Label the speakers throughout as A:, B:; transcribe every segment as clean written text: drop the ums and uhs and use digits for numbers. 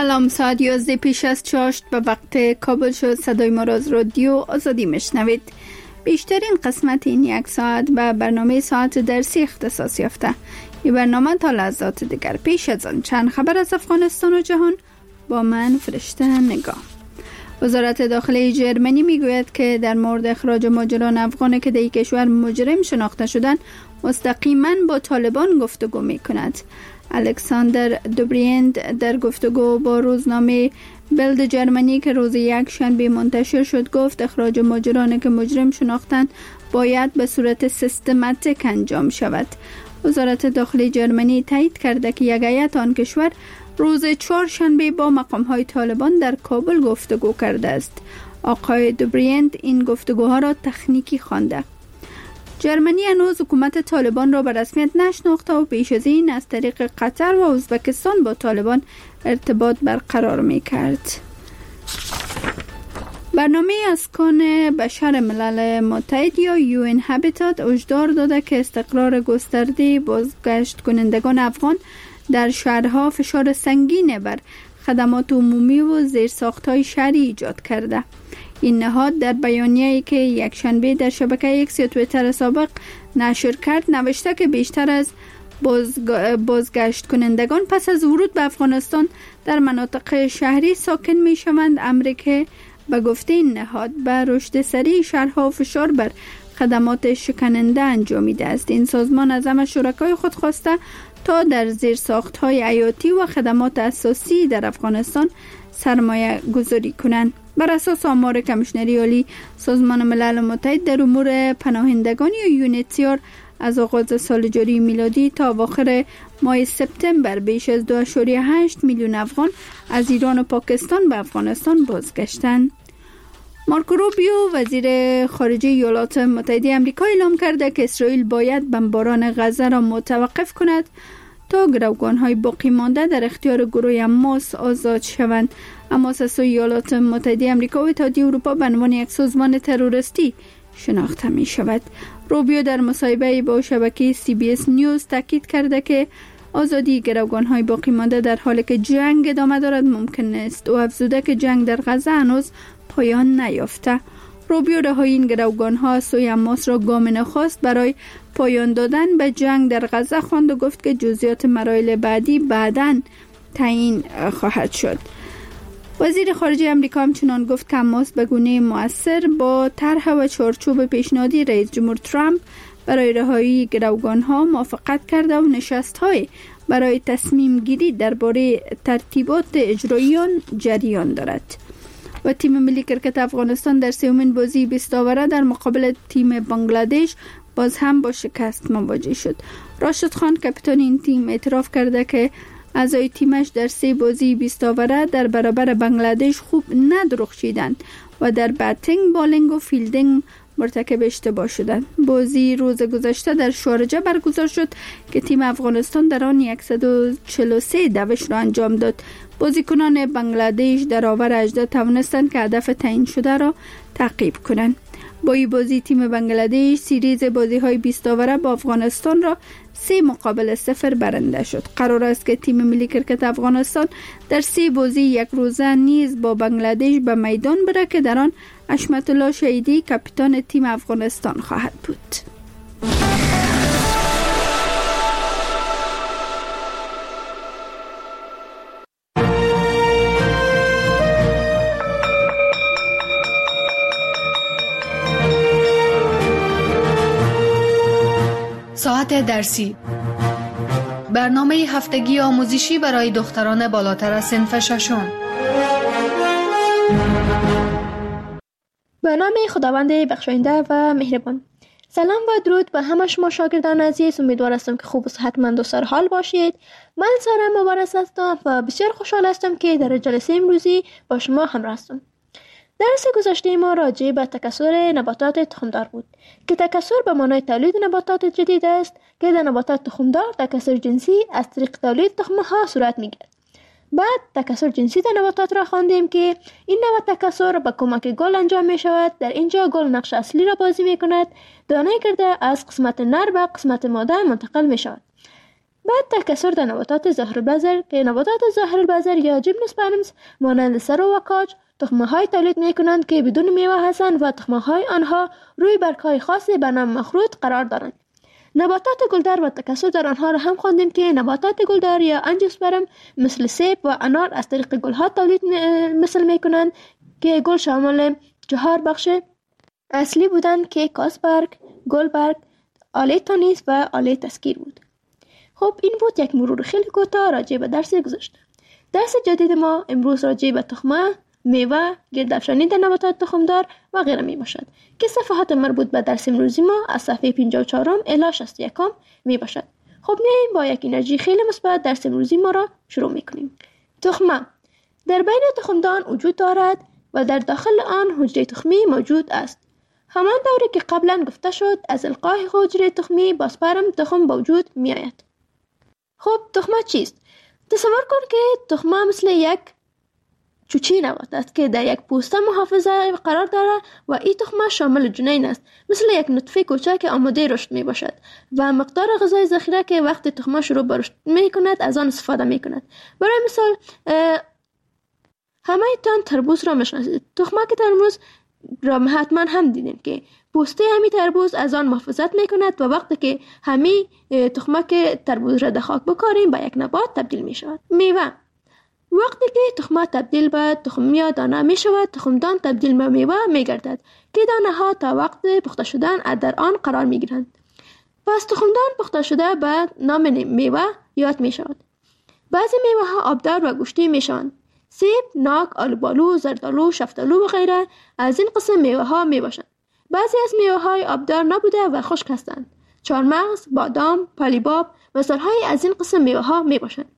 A: سلام، ساعت 11 پیش از چاشت به وقت کابل شد. صدای ما را از رادیو آزادی میشنوید. بیشترین قسمت این یک ساعت به برنامه ساعت درسی اختصاص یافته. این برنامه تا لحظات دیگر. پیش از آن چند خبر از افغانستان و جهان با من فرشته نگاه. وزارت داخلی جرمنی میگوید که در مورد اخراج مهاجران افغان که در این کشور مجرم شناخته شدند مستقیما با طالبان گفتگو میکند. الکساندر دوبریند در گفتگو با روزنامه بلد جرمنی که روز یک شنبه منتشر شد گفت اخراج مهاجرانی که مجرم شناختند باید به صورت سیستماتیک انجام شود. وزارت داخلی جرمنی تایید کرده که یک هیئت آن کشور روز چهارشنبه با مقام‌های طالبان در کابل گفتگو کرده است. آقای دوبریند این گفتگوها را تکنیکی خوانده. جرمنی هنوز حکومت طالبان را به رسمیت نشناخته و پیش از این از طریق قطر و ازبکستان با طالبان ارتباط برقرار می‌کرد. برنامه اسکان بشر ملل متحد یا UN Habitat هشدار داده که استقرار گسترده بازگشت کنندگان افغان در شهرها فشار سنگین بر خدمات عمومی و زیرساخت‌های شهری ایجاد کرده. این نهاد در بیانیه‌ای که یک شنبه در شبکه ایکس یا توییتر سابق نشر کرد نوشته که بیشتر از بازگشت کنندگان پس از ورود به افغانستان در مناطق شهری ساکن می‌شوند، امری که به گفته این نهاد به رشد سریع شهرها و فشار بر خدمات شکننده انجامیده است. این سازمان از همه شرکای خود خواسته تا در زیرساخت‌های حیاتی و خدمات اساسی در افغانستان سرمایه گذاری کنند. بر اساس آمار کمیشنری عالی سازمان ملل متحد در امور پناهندگان یا یونیتیار از آغاز سال جاری میلادی تا اواخر ماه سپتامبر بیش از 2.8 میلیون افغان از ایران و پاکستان به افغانستان بازگشتند. مارکو روبیو وزیر خارجه ایالات متحده آمریکا اعلام کرده که اسرائیل باید بمباران غزه را متوقف کند تا گروگان‌های باقی مانده در اختیار گروه حماس آزاد شوند. حماس از ایالات متحده آمریکا و اتحادیه اروپا به عنوان یک سازمان تروریستی شناخته می شود. روبیو در مصاحبه با شبکه CBS نیوز تاکید کرده که آزادی گروگان‌های باقی مانده در حالی که جنگ ادامه دارد ممکن است و افزوده که جنگ در غزه هنوز پایان نیافته. روبیو رهایی این گروگان‌ها از سوی حماس را گام نخست برای پایان دادن به جنگ در غزه خواند و گفت که جزئیات مراحل بعدی بعداً تعیین خواهد شد. وزیر خارجه آمریکا همچنان گفت که حماس به گونه مؤثر با طرح و چارچوب پیشنهادی رئیس جمهور ترامپ برای رهایی گروگان‌ها موافقت کرده و نشست‌های برای تصمیم گیری درباره ترتیبات اجرایی آن جریان دارد. و تیم ملی کرکت افغانستان در سومین بازی 20 اوره در مقابل تیم بنگلادش باز هم با شکست مواجه شد. راشد خان کاپیتان این تیم اعتراف کرده که اعضای تیمش در 3 بازی 20 اوره در برابر بنگلادش خوب ندرخشیدند و در باتینگ، بالینگ و فیلدینگ مرتکب اشتباه شدند. بازی روز گذشته در شارجه برگزار شد که تیم افغانستان در آن 143 دوش را انجام داد. بازیکنان بنگلادش در آور 18 توانستند که هدف تعیین شده را تعقیب کنند. با این بازی تیم بنگلادش سیریز بازی‌های 20 اوره با افغانستان را 3-0 برنده شد. قرار است که تیم ملی کرکت افغانستان در 3 بازی یک روزه نیز با بنگلادش به میدان بره که در آن حشمت الله شهیدی کاپیتان تیم افغانستان خواهد بود.
B: ساعت درسی، برنامه هفتگی آموزشی برای دختران بالاتر از صنف ششم.
C: به نام خداوند بخشاینده و مهربان. سلام و درود به همه شما شاگردان عزیز. امیدوار هستم که خوب و صحتمند و سرحال باشید. من سارا مبارز هستم و بسیار خوشحال هستم که در جلسه امروزی با شما همراه هستم. درس گذشته ما راجع به تکثر نباتات تخمدار بود که تکثر به معنای تولید نباتات جدید است که در نباتات تخمدار تکثر جنسی از طریق تولید تخم‌ها صورت می‌گیرد. بعد تکثر جنسی در نباتات را خواندیم که این نوع تکثر با کمک گل انجام می شود. در اینجا گل نقش اصلی را بازی می کند. دانه گرده از قسمت نر به قسمت ماده منتقل می شود. بعد تکثر در نباتات ظاهرالبذر که نباتات ظاهرالبذر یا جیمنوسپرمز مانند سرو و کاج تخمه‌های تولید می‌کنند که بدون میوه هستند و تخمه‌های آنها روی برگ‌های خاصی به نام مخروط قرار دارند. نباتات گلدار و تکثر در آنها را هم خواندیم که نباتات گلدار یا آنژیوسپرم مثل سیب و انار از طریق گلها تولید مثل می‌کنند که گل شامل 4 بخش اصلی بودند که کاسبرگ، گلبرگ، آله تانیس و آله تسکیر بود. خب این بود یک مرور خیلی کوتاه راجع به درس گذشته. درس جدید ما امروز راجع به تخمه، میوه، گردافشانی در نباتات تخمدار و غیره می باشد که صفحات مربوط به درس امروزی ما از صفحه 54 الی 61 می باشد. خب میاییم با یک انرژی خیلی مثبت درس امروزی ما را شروع می کنیم. تخمه در بین تخمدان وجود دارد و در داخل آن حجره تخمی موجود است. همان دوری که قبلا گفته شد از القاء حجره تخمی با سپرم تخم به وجود می آید. خب تخمه چیست؟ تصور کن که تخمه مثل یک چوچی نبات است که در یک پوسته محافظه قرار دارد و این تخمه شامل جنین است، مثل یک نطفه کوچک آماده رشد می باشد و مقدار غذای ذخیره که وقتی تخمه شروع به رشد می کند از آن استفاده می کند. برای مثال همه تان تربوز را میشناسید. تخمه که تربوز را حتما هم دیدین که پوسته همی تربوز از آن محافظت می کند و وقتی که همی تخمه که تربوز را در خاک بکاریم به یک نبات تبدیل می شود. میوه وقتی که تخمه تبدیل به تخم یا دانه می شود، تخمدان تبدیل به میوه می گردد که دانه ها تا وقت پخته شدن در آن قرار می گیرند. پس تخمدان پخته شده به نام میوه یاد می شود. بعضی میوه ها آبدار و گوشتی می شوند. سیب، ناک، آلوبالو، زردالو، شفتالو و غیره از این قسم میوه ها می باشند. بعضی از میوه های آبدار نبوده و خشک هستند. چهارمغز، بادام، پالیباب مثال های از این قسم میوه ها می باشند.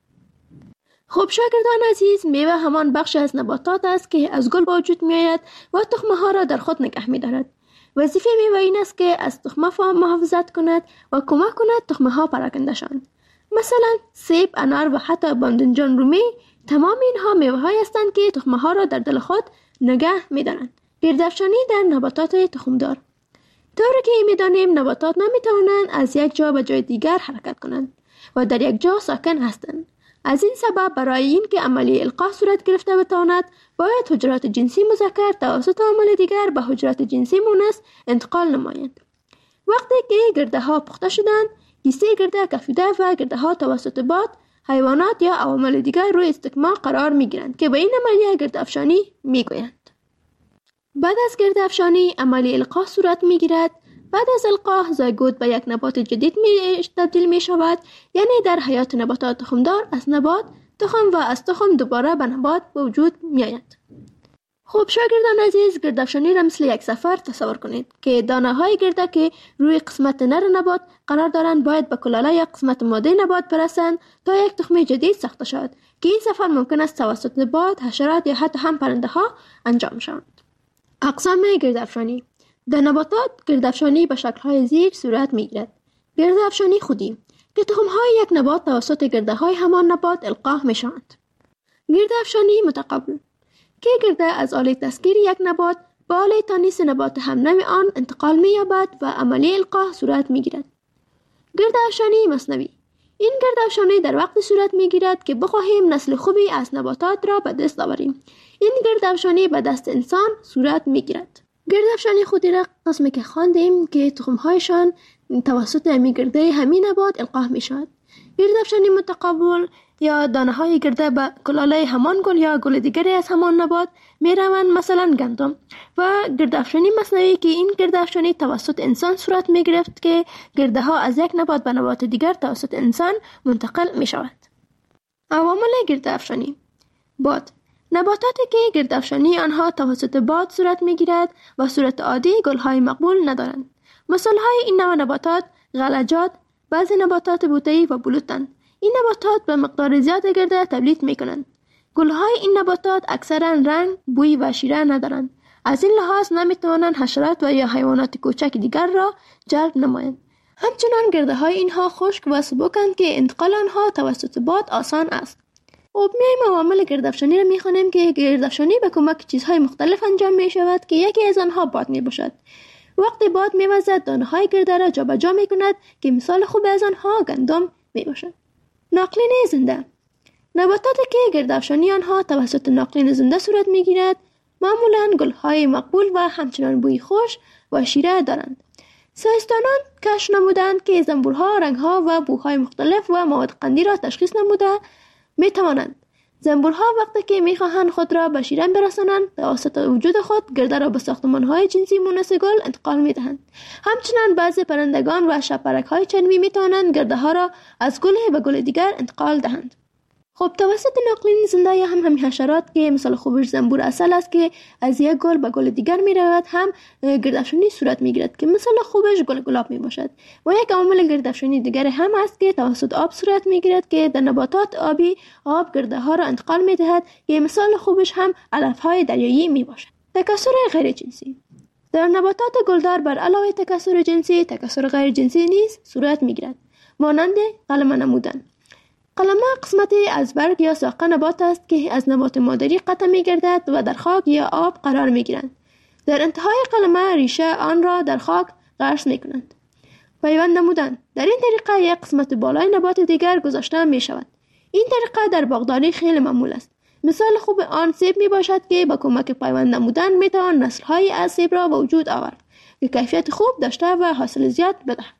C: خب شاگردان عزیز، میوه همان بخش از نباتات است که از گل به وجود می آید و تخمه ها را در خود نگه می دارد. وظیفه میوه این است که از تخمه محافظت کند و کمک کند تخمه ها پراکنده شوند. مثلا سیب، انار و حتی باذنجان رومی تمام اینها میوه های هستند که تخمه ها را در دل خود نگه می دارند. گردافشانی در نباتات تخمدار. طوری که می دانیم نباتات نمی توانند از یک جا به جای دیگر حرکت کنند و در یک جا ساکن هستند. از این سبب برای این که عملیه القاء صورت گرفته بتواند باید حجرات جنسی مذکر توسط عامل دیگر به حجرات جنسی مؤنث انتقال نمایند. وقتی که گرده ها پخته شدند، کیسه گرده کفیده و گرده ها توسط باد، حیوانات یا عوامل دیگر روی استکمام قرار می گیرند که به این عملیه گردافشانی می گویند. بعد از گردافشانی عملیه القاء صورت می گیرد. بعد از القاء زایگوت به یک نبات جدید تبدیل می شود، یعنی در حیات نباتات تخمدار از نبات تخم و از تخم دوباره به نبات به وجود می آید. خب شاگردان عزیز، گردافشانی را مثل یک سفر تصور کنید که دانه های گرده که روی قسمت نر نبات قرار دارند باید به کلاله یا قسمت ماده نبات برسند تا یک تخم جدید ساخته شود که این سفر ممکن است توسط باد، حشرات یا حتی هم پرنده ها انجام شود. اقسام گردافشانی در نباتات گردافشانی به شکل‌های زیر صورت می‌گیرد. گردافشانی خودی که تخم‌های یک نبات توسط گرده‌های همان نبات القاء می‌شوند. گردافشانی متقابل که گرده از آله تسکیر یک نبات به آله تانیس نبات همنوع آن انتقال می‌یابد و عملیه القاء صورت می‌گیرد. گردافشانی مصنوی این گردافشانی در وقت صورت می‌گیرد که بخواهیم نسل خوبی از نباتات را به دست آوریم. این گردافشانی به دست انسان صورت می‌گیرد. گردافشانی خودی را قسمی که خواندیم که تخمهایشان توسط گرده همین نبات القاء می شود. گردافشانی متقابل یا دانه های گرده به کلاله همان گل یا گل دیگری از همان نبات می روند، مثلا گندم. و گردافشانی مصنوعی که این گردافشانی توسط انسان صورت می گرفت که گرده ها از یک نبات به نبات دیگر توسط انسان منتقل می شود. عوامل گردافشانی: باد. نباتاتی که گردافشانی آنها توسط باد صورت می‌گیرد و صورت عادی گل‌های مقبول ندارند. مثال‌های این نوع نباتات غلجات، بعضی نباتات بوته‌ای و بلوطند. این نباتات به مقدار زیاد گرده تولید می‌کنند. گل‌های این نباتات اکثراً رنگ، بوی و شیره ندارند. از این لحاظ نمی‌توانند حشرات و یا حیوانات کوچک دیگر را جلب نمایند. همچنان گرده‌های اینها خشک و سبکند که انتقال آنها توسط باد آسان است. خب میایم عوامل گردافشانی را میخوانیم که گردافشانی به کمک چیزهای مختلف انجام می شود که یکی از آنها باد می باشد. وقتی باد میوزد دانه های گرده را جابجا می کند که مثال خوب از آنها گندم می باشد. ناقلین زنده. نباتاتی که گردافشانی آنها توسط ناقلین زنده صورت می‌گیرد معمولاً گل‌های مقبول و همچنان بوی خوش و شیره دارند. ساینسدانان کشف نمودند که زنبورها رنگ‌ها و بوهای مختلف و مواد قندی را تشخیص نموده می‌توانند. زنبورها وقتی که می‌خواهند خود را به شیرین برسانند توسط وجود خود گرده را به ساختمان‌های جنسی مونس گل انتقال می‌دهند. همچنین بعضی پرندگان و شب‌پرک‌های چنوی می‌توانند گرده‌ها را از گل به گل دیگر انتقال دهند. خب توسط ناقلین زنده یا هم همین حشرات که مثال خوبش زنبور اصل است که از یک گل به گل دیگر می رود هم گردافشانی صورت می گیرد که مثال خوبش گل گلاب می باشد و یک عامل گردافشانی دیگر هم است که توسط آب صورت می گیرد که در نباتات آبی آب گرده ها را انتقال می دهد که مثال خوبش هم علف های دریایی می باشد. تکثر غیر جنسی در نباتات گلدار بر علاوه تکثر جنسی تکثر غیر جنسی نیز صورت می گیرد مانند قلمه نمودن. قلمه قسمتی از برگ یا ساق نبات است که از نبات مادری قطع می گردد و در خاک یا آب قرار می گیرند. در انتهای قلمه ریشه آن را در خاک غرس می کنند. پیوند نمودن در این طریقه یک قسمت بالای نبات دیگر گذاشته می شود. این طریقه در باغداری خیلی معمول است. مثال خوب آن سیب می باشد که با کمک پیوند نمودن می توان نسل های از سیب را به وجود آورد که کیفیت خوب داشته و حاصل زیاد بدهد.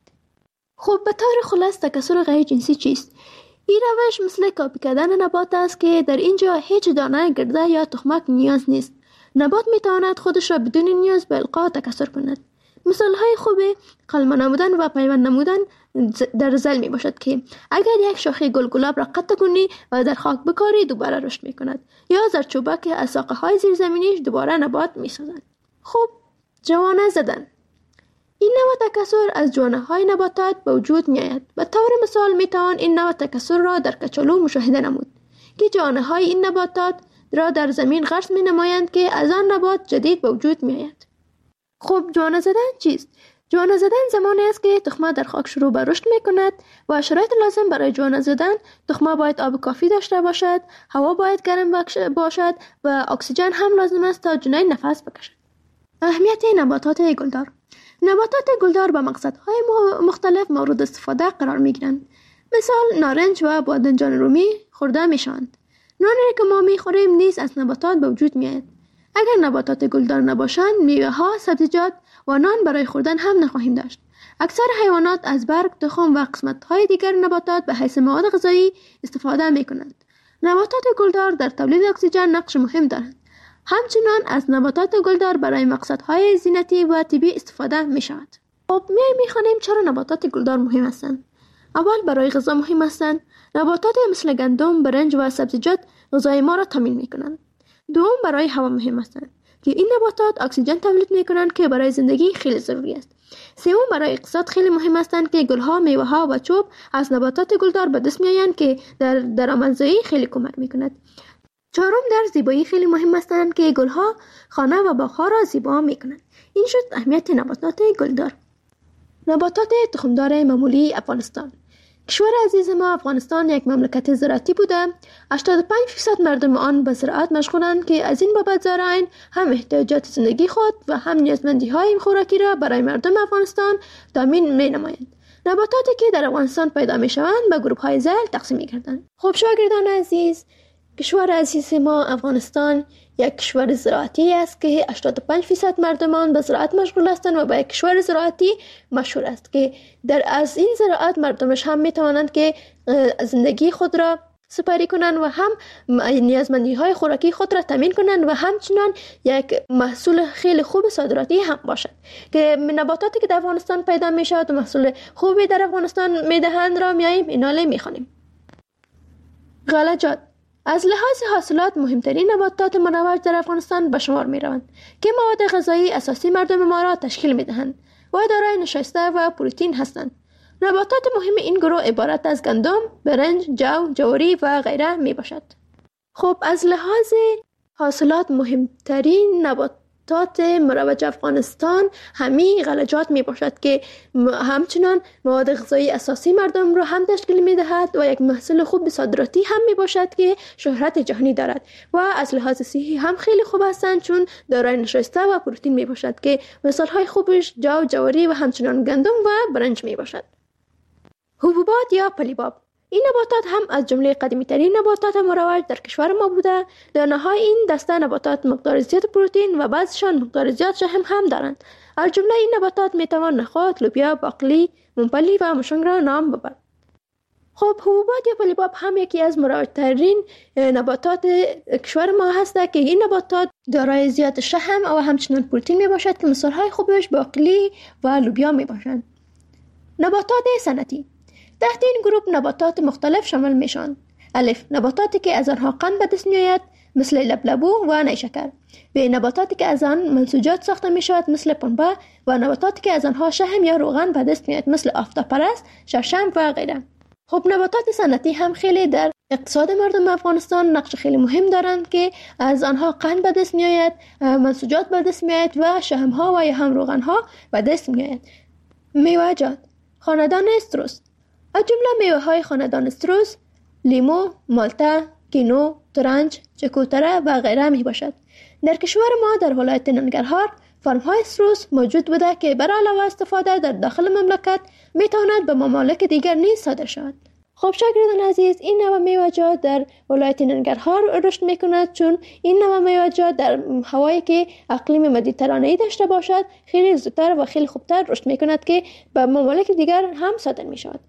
C: خب به طور خلاص تکثر غیر جنسی چیست؟ این روش مثل کاپی کردن نبات است که در اینجا هیچ دانه گرده یا تخمک نیاز نیست. نبات میتواند خودش را بدون نیاز به القا تکثر کند. مثال های خوب قلمه نمودن و پیوند نمودن در زل می باشد که اگر یک شاخه گل گلاب را قطع کنی و در خاک بکاری دوباره رشد می کند یا زردچوبک از ساقه های زیرزمینیش دوباره نبات می سازد. خب جوانه زدن این نوع تکثر از جوانه های نباتات به وجود می آید. به طور مثال می توان این نوع تکثر را در کچالو مشاهده نمود که جوانه های این نباتات را در زمین غرس می نمایند که از آن نبات جدید به وجود می آید. خب جوانه زدن چیست؟ جوانه زدن زمانی است که تخمه در خاک شروع به رشد می کند و شرایط لازم برای جوانه زدن تخمه باید آب کافی داشته باشد، هوا باید گرم باشد و اکسیژن هم لازم است تا جنین نفس بکشد. اهمیت نباتات گلدار نباتات گلدار به مقصدهای مختلف مورد استفاده قرار می گیرند. مثال نارنج و بادنجان رومی خورده می شوند. نانی که ما می خوریم نیز از نباتات به وجود می آید. اگر نباتات گلدار نباشند میوه ها، سبزیجات و نان برای خوردن هم نخواهیم داشت. اکثر حیوانات از برگ، تخم و قسمت های دیگر نباتات به حیث مواد غذایی استفاده می کنند. نباتات گلدار در تولید اکسیژن نقش مهم دارند. همچنان از نباتات گلدار برای مقصدهای زینتی و طبی استفاده می شود. خب می خوانیم چرا نباتات گلدار مهم هستند. اول برای غذا مهم هستند. نباتات مثل گندم، برنج و سبزیجات غذای ما را تامین می کنند. دوم برای هوا مهم هستند که این نباتات اکسیژن تولید می کنند که برای زندگی خیلی ضروری است. سوم برای اقتصاد خیلی مهم هستند که گلها، میوه ها و چوب از نباتات گلدار به دست می آیند که در درآمدزایی خیلی کمک می کند. چهارم در زیبایی خیلی مهم هستند که گلها خانه و باغها را زیبا می کنند. این شد اهمیت نباتات گلدار. نباتات تخمدار معمولی افغانستان. کشور عزیز ما افغانستان یک مملکت زراعتی بوده. 85% مردم آن به زراعت مشغولند که از این بابت زارعین هم احتیاجات زندگی خود و هم نیازمندی های خوراکی را برای مردم افغانستان تامین می نمایند. نباتاتی که در افغانستان پیدا می شوند به گروه های ذیل تقسیم می گردند. خب شاگردان عزیز، کشور عزیز ما افغانستان یک کشور زراعتی است که 85% مردم آن به زراعت مشغول هستند و به یک کشور زراعتی مشهور است که از این زراعت مردمش هم می توانند که زندگی خود را سپری کنند و هم نیازمندی های خوراکی خود را تامین کنند و همچنان یک محصول خیلی خوب صادراتی هم باشد که نباتاتی که در افغانستان پیدا می شود و محصول خوبی در افغانستان می دهند را می خوانیم. غلجات از لحاظ حاصلات مهمترین نباتات مروج در افغانستان به شمار می روند که مواد غذایی اساسی مردم ما را تشکیل می دهند و دارای نشاسته و پروتئین هستند. نباتات مهم این گروه عبارت از گندم، برنج، جو، جواری و غیره می باشد. خب از لحاظ حاصلات مهمترین نباتات مروج افغانستان همین غلجات می باشد که همچنان مواد غذایی اساسی مردم را هم تشکیل می دهد و یک محصول خوب صادراتی هم می باشد که شهرت جهانی دارد و از لحاظ صحی هم خیلی خوب هستند چون دارای نشاسته و پروتئین می باشد که مثال های خوبش جو، جواری و همچنان گندم و برنج می باشد. حبوبات یا پلیباب این نباتات هم از جمله قدیمی ترین نباتات مروج در کشور ما بوده. دانه های این دسته نباتات مقدار زیاد پروتئین و بعضشان مقدار زیاد شحم هم دارند. از جمله این نباتات می توان نخود، لوبیا، باقلی، ممپلی و مشنگ را نام ببرد. خب حبوبات یا پلیباب هم یکی از مروج‌ترین نباتات کشور ما هسته که این نباتات دارای زیاد شحم و همچنین پروتئین می باشد که مثالهای خوبش باقلی و لوبیا می باشند. نباتات صنعتی تحت این گروه نباتات مختلف شامل میشن. الف، نباتاتی که از آنها قند به دست میآید مثل لبلبو و نیشکر. ب، نباتاتی که از آن منسوجات ساخته می شود مثل پنبه و نباتاتی که از آنها شحم یا روغن به دست میآید مثل آفتابپرست، شړشم و غیره. خب نباتات صنعتی هم خیلی در اقتصاد مردم افغانستان نقش خیلی مهم دارند که از آنها قند به دست میآید، منسوجات به دست میآید و شحم ها و یا هم روغن ها به دست میآید. میوه‌جات خاندان استروس. از جمله میوه های خاندان استروس لیمو، مالتا، کینو، ترنج، چکوتره و غیره می باشد. در کشور ما در ولایت ننگرهار فرم های استروس موجود بوده که برای علاوه استفاده در داخل مملکت می تواند به ممالک دیگر نیز صادر شود. خب شاگردان عزیز، این نوع میوه‌جات در ولایت ننگرهار رشد می کند چون این نوع میوه‌جات در هوایی که اقلیم مدیترانه‌ای داشته باشد خیلی زودتر و خیلی خوبتر رشد می کند که به ممالک دیگر هم صادر می شود.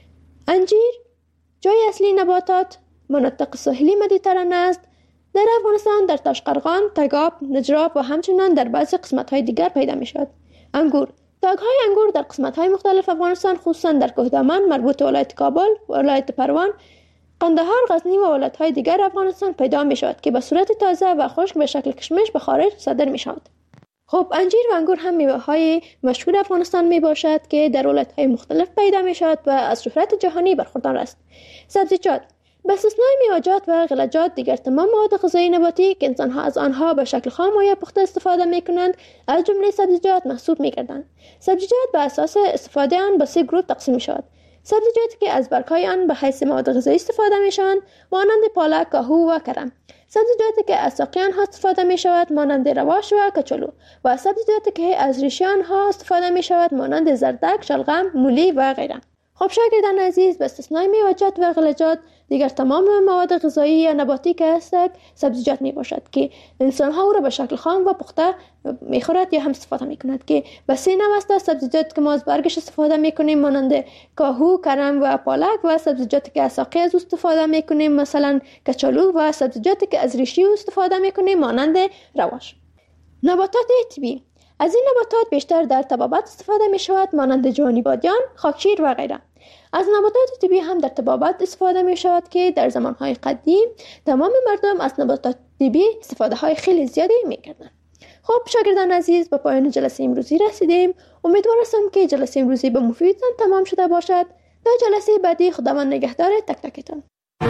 C: انجیر جای اصلی نباتات مناطق ساحلی مدیترانه است. در افغانستان در تاشقرغان، تگاب، نجراب و همچنین در بعضی قسمت‌های دیگر پیدا می‌شود. انگور تاگ‌های انگور در قسمت‌های مختلف افغانستان خصوصا در کوهدامن مربوط ولایت کابل، ولایت پروان، قندهار، غزنی و ولایت‌های دیگر افغانستان پیدا می‌شود که به صورت تازه و خشک به شکل کشمش به خارج صادر می‌شود. خب انجیر و انگور هم میوه‌های مشهور افغانستان می باشد که در ولایت‌های مختلف پیدا می شود و از شهرت جهانی برخوردار است. سبزیجات به استثنای میوه‌جات و غله‌جات دیگر تمام مواد غذایی نباتی که انسان‌ها از آنها به شکل خام و یا پخته استفاده می‌کنند از جمله سبزیجات محسوب می‌گردند. سبزیجات به اساس استفاده آن به 3 گروه تقسیم می‌شود. سبزیجاتی که از برگ‌های آن به حیث مواد غذایی استفاده می‌شوند مانند پالک، کاهو و کرم. سبزیجاتی که از ساقه آنها استفاده می شود مانند رواش و کچلو و سبزیجاتی که از ریشه آنها استفاده می شود مانند زردک، شلغم، مولی و غیره. خب شاگردان عزیز، به استثنای میوه‌جات و غله‌جات دیگر تمام مواد غذایی یا نباتی که هستند سبزیجات می باشد که انسان ها او را به شکل خام و پخته می خورد یا هم استفاده می کند که به 3 نوع است. سبزیجات که ما از برگش استفاده می کنیم مانند کاهو، کرم و پالک و سبزیجاتی که از ساقه از استفاده می کنیم مثلا کچالو و سبزیجاتی که از ریشه استفاده می کنیم مانند رواش. نباتات طبیعی از این نباتات بیشتر در طبابت استفاده می شود مانند جوانی بادیان، خاکشیر و غیره. از نباتات طبیعی هم در طبابت استفاده می شود که در زمانهای قدیم تمام مردم از نباتات طبیعی استفاده های خیلی زیادی می کردند. خب شاگردان عزیز، به پایان جلسه امروزی رسیدیم. امیدوار هستم که جلسه امروزی به مفیدتان تمام شده باشد. تا جلسه بعدی خداوند نگهدار تک تکتان.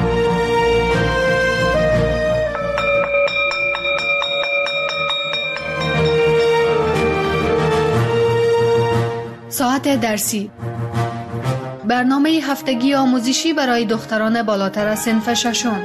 B: ساعت درسی برنامه هفتگی آموزشی برای دختران بالاتر از صنف ششم.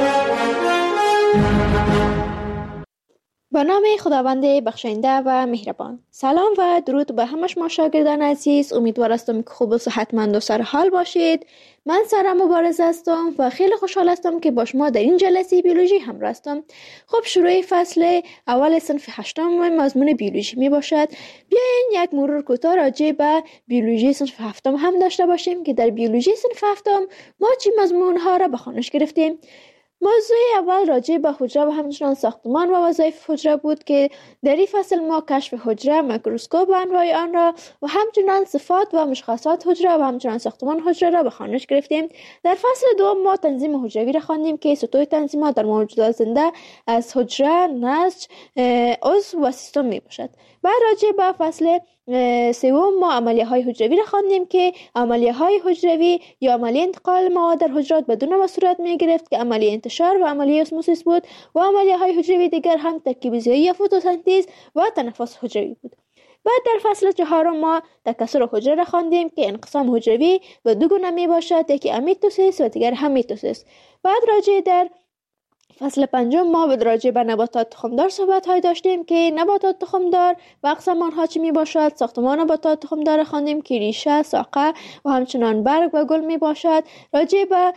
C: به نام خداوند بخشنده و مهربان. سلام و درود به همه شما شاگردان عزیز. امیدوار هستم که خوب و صحتمند و سرحال باشید. من سارا مبارز هستم و خیلی خوشحال هستم که با شما در این جلسه بیولوژی همراه هستم. خب شروع فصل اول صنف 8 مضمون بیولوژی می باشد. بیاین یک مرور کوتاه راجع به بیولوژی صنف 7 هم داشته باشیم که در بیولوژی صنف 7 ما چه مضمون ها را به خوانش گرفتیم. موضوع اول راجع به حجره و همچنان ساختمان و وظایف حجره بود که در این فصل ما کشف حجره، میکروسکوپ و انواع آن را و همچنان صفات و مشخصات حجره و همچنان ساختمان حجره را به خوانش گرفتیم. در فصل دوم ما تنظیم حجروی را خواندیم که سطوح تنظیمات در موجودات زنده از حجره، نسج، عضو و سیستم می باشد. بعد راجع به فصل سوم ما عملیه های حجروی را خواندیم که عملیه های حجروی یا عملیه انتقال مواد در حجرات بدون و صورت می گرفت که عملیه انتشار و عملیه اسموسیس بود و عملیه های حجروی دیگر هم ترکیب ضیایی یا فتوسنتز و تنفس حجروی بود. بعد در فصل 4 ما تکثر حجره را خواندیم که انقسام حجروی به 2 گونه می باشد، یکی امیتوسیس و دیگر هم میتوسیس. بعد راجع در فصل پنجم ما راجع به نباتات تخمدار صحبت های داشتیم که نباتات تخمدار و اقسام آنها چی می باشد. ساختمان نباتات تخمدار خواندیم که ریشه، ساقه و همچنان برگ و گل می باشد. راجع به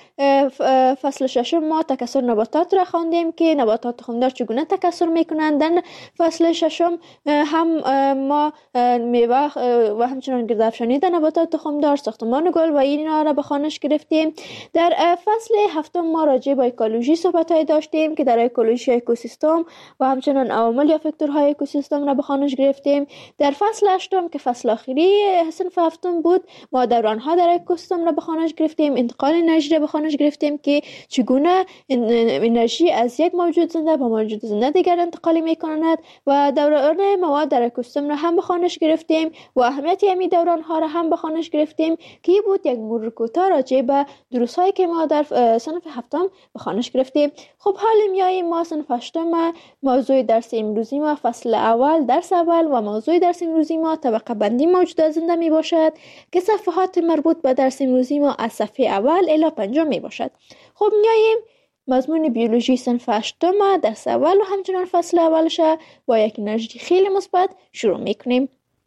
C: فصل ششم ما تکثر نباتات را خواندیم که نباتات تخمدار چگونه تکثر می کنند. در فصل ششم هم ما میوه و همچنان گردافشانی در نباتات تخمدار، ساختمان گل و اینا را به خوانش گرفتیم. در فصل هفتم ما راجع به اکولوژی صحبت های داشتیم که در اکولوژی اکوسیستم و همچنان عوامل یا فاکتورهای اکوسیستم را به خوانش گرفتیم. در فصل هشتم که فصل آخری صنف هفتم بود ما دورانها در اکوسیستم را به خوانش گرفتیم، انتقال انرژی را به خوانش گرفتیم که چگونه انرژی از یک موجود زنده به موجود زنده دیگر انتقال می‌کند و دوران مواد در اکوسیستم را هم به خوانش گرفتیم و اهمیت همین دورانها را هم به خوانش گرفتیم که بود یک مرور کوتاه راجع به دروس‌هایی که ما در صنف هفتم به خوانش گرفتیم. خب حالا میاییم ما صنف هشتم. موضوع درس امروزی ما فصل اول درس اول و موضوع درس امروزی ما طبقه بندی موجودات زنده می باشد که صفحات مربوط به درس امروزی ما از صفحه اول الی پنجم می باشد. خب میاییم مضمون بیولوژی صنف هشتم درس اول و همچنان فصل اولش با یک انرژی خیلی مثبت شروع میکنیم.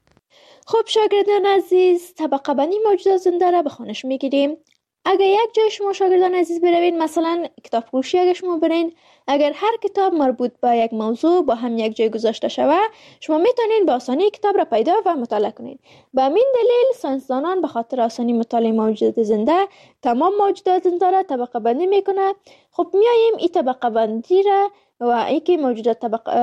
C: خب شاگردان عزیز، طبقه بندی موجودات زنده را به خوانش میگیریم. اگر یک جای شما شاگردان عزیز بروید، مثلا کتاب فروشی اگر شما برین، اگر هر کتاب مربوط به یک موضوع با هم یک جای گذاشته شوه، شما میتونین به آسانی کتاب را پیدا و مطالعه کنین. به همین دلیل ساینسدانان به خاطر آسانی مطالعه موجودات زنده تمام موجودات زنده را طبقه بندی میکنه. خب میاییم این طبقه بندی را و اینکه موجودات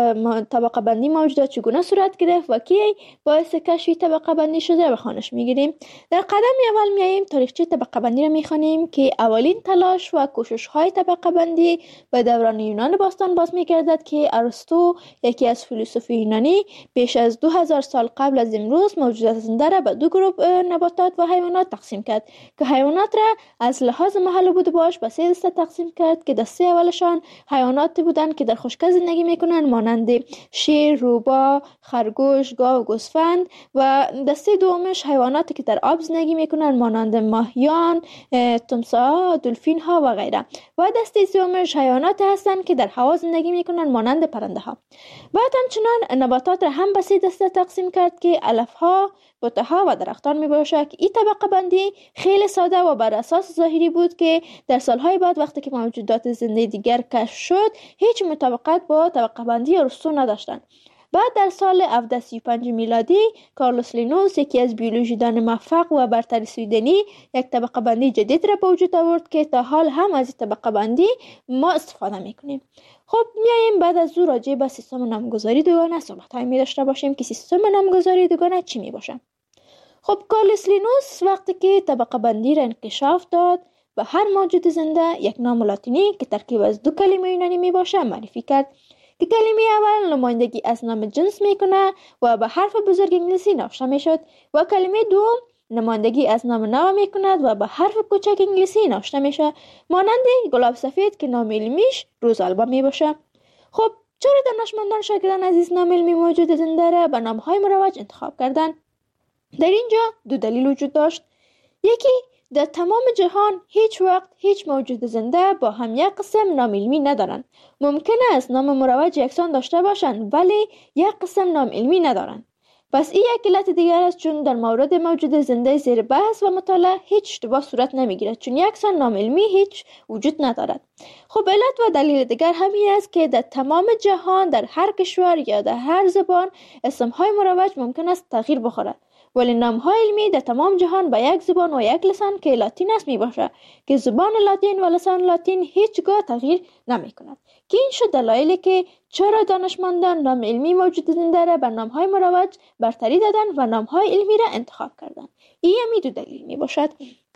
C: طبقه بندی موجودات چگونه صورت گرفت و کی باعث کشف طبقه بندی شده به خوانش میگیریم. در قدم اول میاییم تاریخچه طبقه بندی را میخوانیم که اولین تلاش و کوشش های طبقه بندی به دوران یونان باستان باز میگردد که ارسطو، یکی از فیلسوف یونانی، بیش از 2000 سال قبل از امروز موجودات زنده را به دو گروه نباتات و حیوانات تقسیم کرد که حیوانات را از لحاظ محل بود باش به سه دسته تقسیم کرد که دسته اولشان حیوانات بودند که در خشکی زندگی میکنند مانند شیر، روباه، خرگوش، گاو و گوسفند و دسته دومش حیواناتی که در آب زندگی میکنند مانند ماهیان، تمساح، دلفین ها و غیره و دسته سومش حیوانات هستند که در هوا زندگی میکنند مانند پرنده ها. بعد همچنان نباتات را هم به سه دسته تقسیم کرد که علف ها، بوته ها و درختان می باشد که این طبقه بندی خیلی ساده و بر اساس ظاهری بود که در سالهای بعد وقتی که موجودات زنده دیگر کشف شد هیچ مطابقت با طبقه بندی ارسطو نداشتند. بعد در سال 1735 میلادی کارلوس لینوس، یکی از بیولوژیدان موفق و برتر سویدنی، یک طبقه بندی جدید را به وجود آورد که تا حال هم از این طبقه بندی ما استفاده میکنیم. خب میاییم بعد از او راجع به سیستم نامگذاری دوگانه صحبت های می داشته باشیم که سیستم نامگذاری دوگانه چی می باشه. خب کارلوس لینوس وقتی که طبقه بندی را انکشاف داد و هر موجود زنده یک نام لاتینی که ترکیب از دو کلمه یونانی می باشه معرفی کرد که کلمه اول نمایندگی از نام جنس میکنه و به حرف بزرگ انگلیسی نوشته میشد و کلمه دوم نمایندگی از نام نو میکند و به حرف کوچک انگلیسی نوشته میشه مانند گلاب سفید که نام علمیش روزآلبا می باشه. خب چرا دانشمندان شاگردان عزیز نام علمی موجود زنده را به نامهای مروج انتخاب کردند؟ در اینجا دو دلیل وجود داشت. یکی، در تمام جهان هیچ وقت هیچ موجود زنده با هم یک قسم نام علمی ندارند. ممکن است نام مروج یکسان داشته باشند ولی یک قسم نام علمی ندارند. پس این یک علت دیگر است، چون در مورد موجود زنده زیر بحث و مطالعه هیچ اشتباه صورت نمیگیرد، چون یکسان نام علمی هیچ وجود ندارد. خب علت و دلیل دیگر همین است که در تمام جهان در هر کشور یا در هر زبان اسمهای مروج ممکن است تغییر بخورد، ولی نام‌های علمی در تمام جهان با یک زبان و یک لسان که لاتین است می باشد که زبان لاتین و لسان لاتین هیچگاه تغییر نمی کند. که این شد دلایلی که چرا دانشمندان نام علمی موجود زنده را بر نام‌های مروج برتری دادن و نام‌های علمی را انتخاب کردند. این همی دو دلیل می باشد.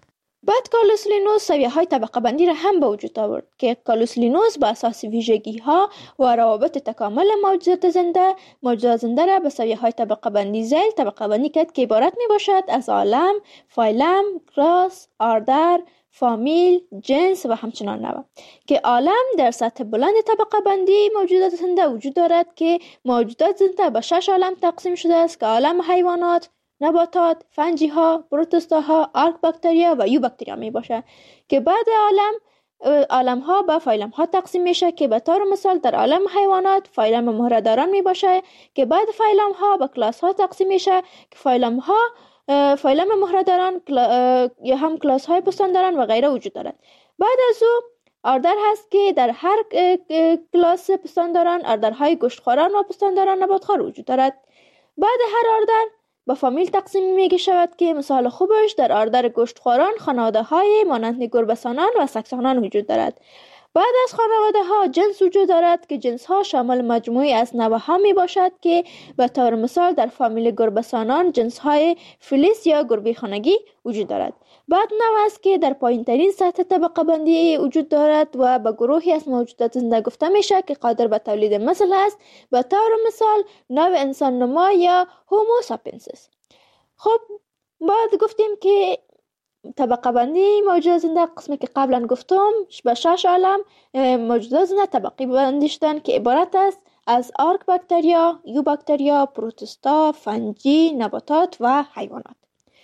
C: بعد کارلوس لینوس سویه‌های طبقه بندی را هم به وجود آورد که کارلوس لینوس با اساس ویژگی‌ها و روابط تکامل موجودات زنده را به سویه‌های طبقه بندی ذیل طبقه بندی کرد که عبارت می باشد از عالم، فایلم، کلاس، آردر، فامیل، جنس و همچنان نوع. که عالم در سطح بلند طبقه بندی موجودات زنده وجود دارد که موجودات زنده به 6 عالم تقسیم شده است که عالم حیوانات، نباتات، فنجی ها، پروتوزوا ها، آرک باکتریا و یو باکتریا می باشه که بعد عالم عالم ها به فایلم ها تقسیم میشه که به طور مثال در عالم حیوانات فایلم مهره‌داران می باشه که بعد فایلم ها به کلاس ها تقسیم میشه که فایلم مهره‌داران یا هم کلاس های پستانداران و غیره وجود دارد. بعد از او آردر هست که در هر کلاس پستانداران آردرهای گوشتخواران و پستانداران نباتخوار وجود دارد. بعد هر آردر به فامیل تقسیم میگه شود که مثال خوبش در آردر گوشتخواران خانواده های مانند گربه‌سانان و سگسانان وجود دارد. بعد از خانواده ها جنس وجود دارد که جنس ها شامل مجموعی از نوع ها می باشد که به طور مثال در فامیل گربه‌سانان جنس های فلیس یا گربه خانگی وجود دارد. بعد نوع است که در پایین ترین سطح طبقه بندی وجود دارد و به گروهی از موجودات زنده گفته میشه که قادر به تولید مثل است، به طور مثال نوع انسان نما یا هومو ساپینسیس. خب بعد گفتیم که طبقه بندی موجودات زنده قسمی که قبلا گفتم به 6 عالم موجودات زنده طبقه بندی شدن که عبارت است از آرک باکتریا، یو باکتریا، پروتوستا، فنجی، نباتات و حیوانات.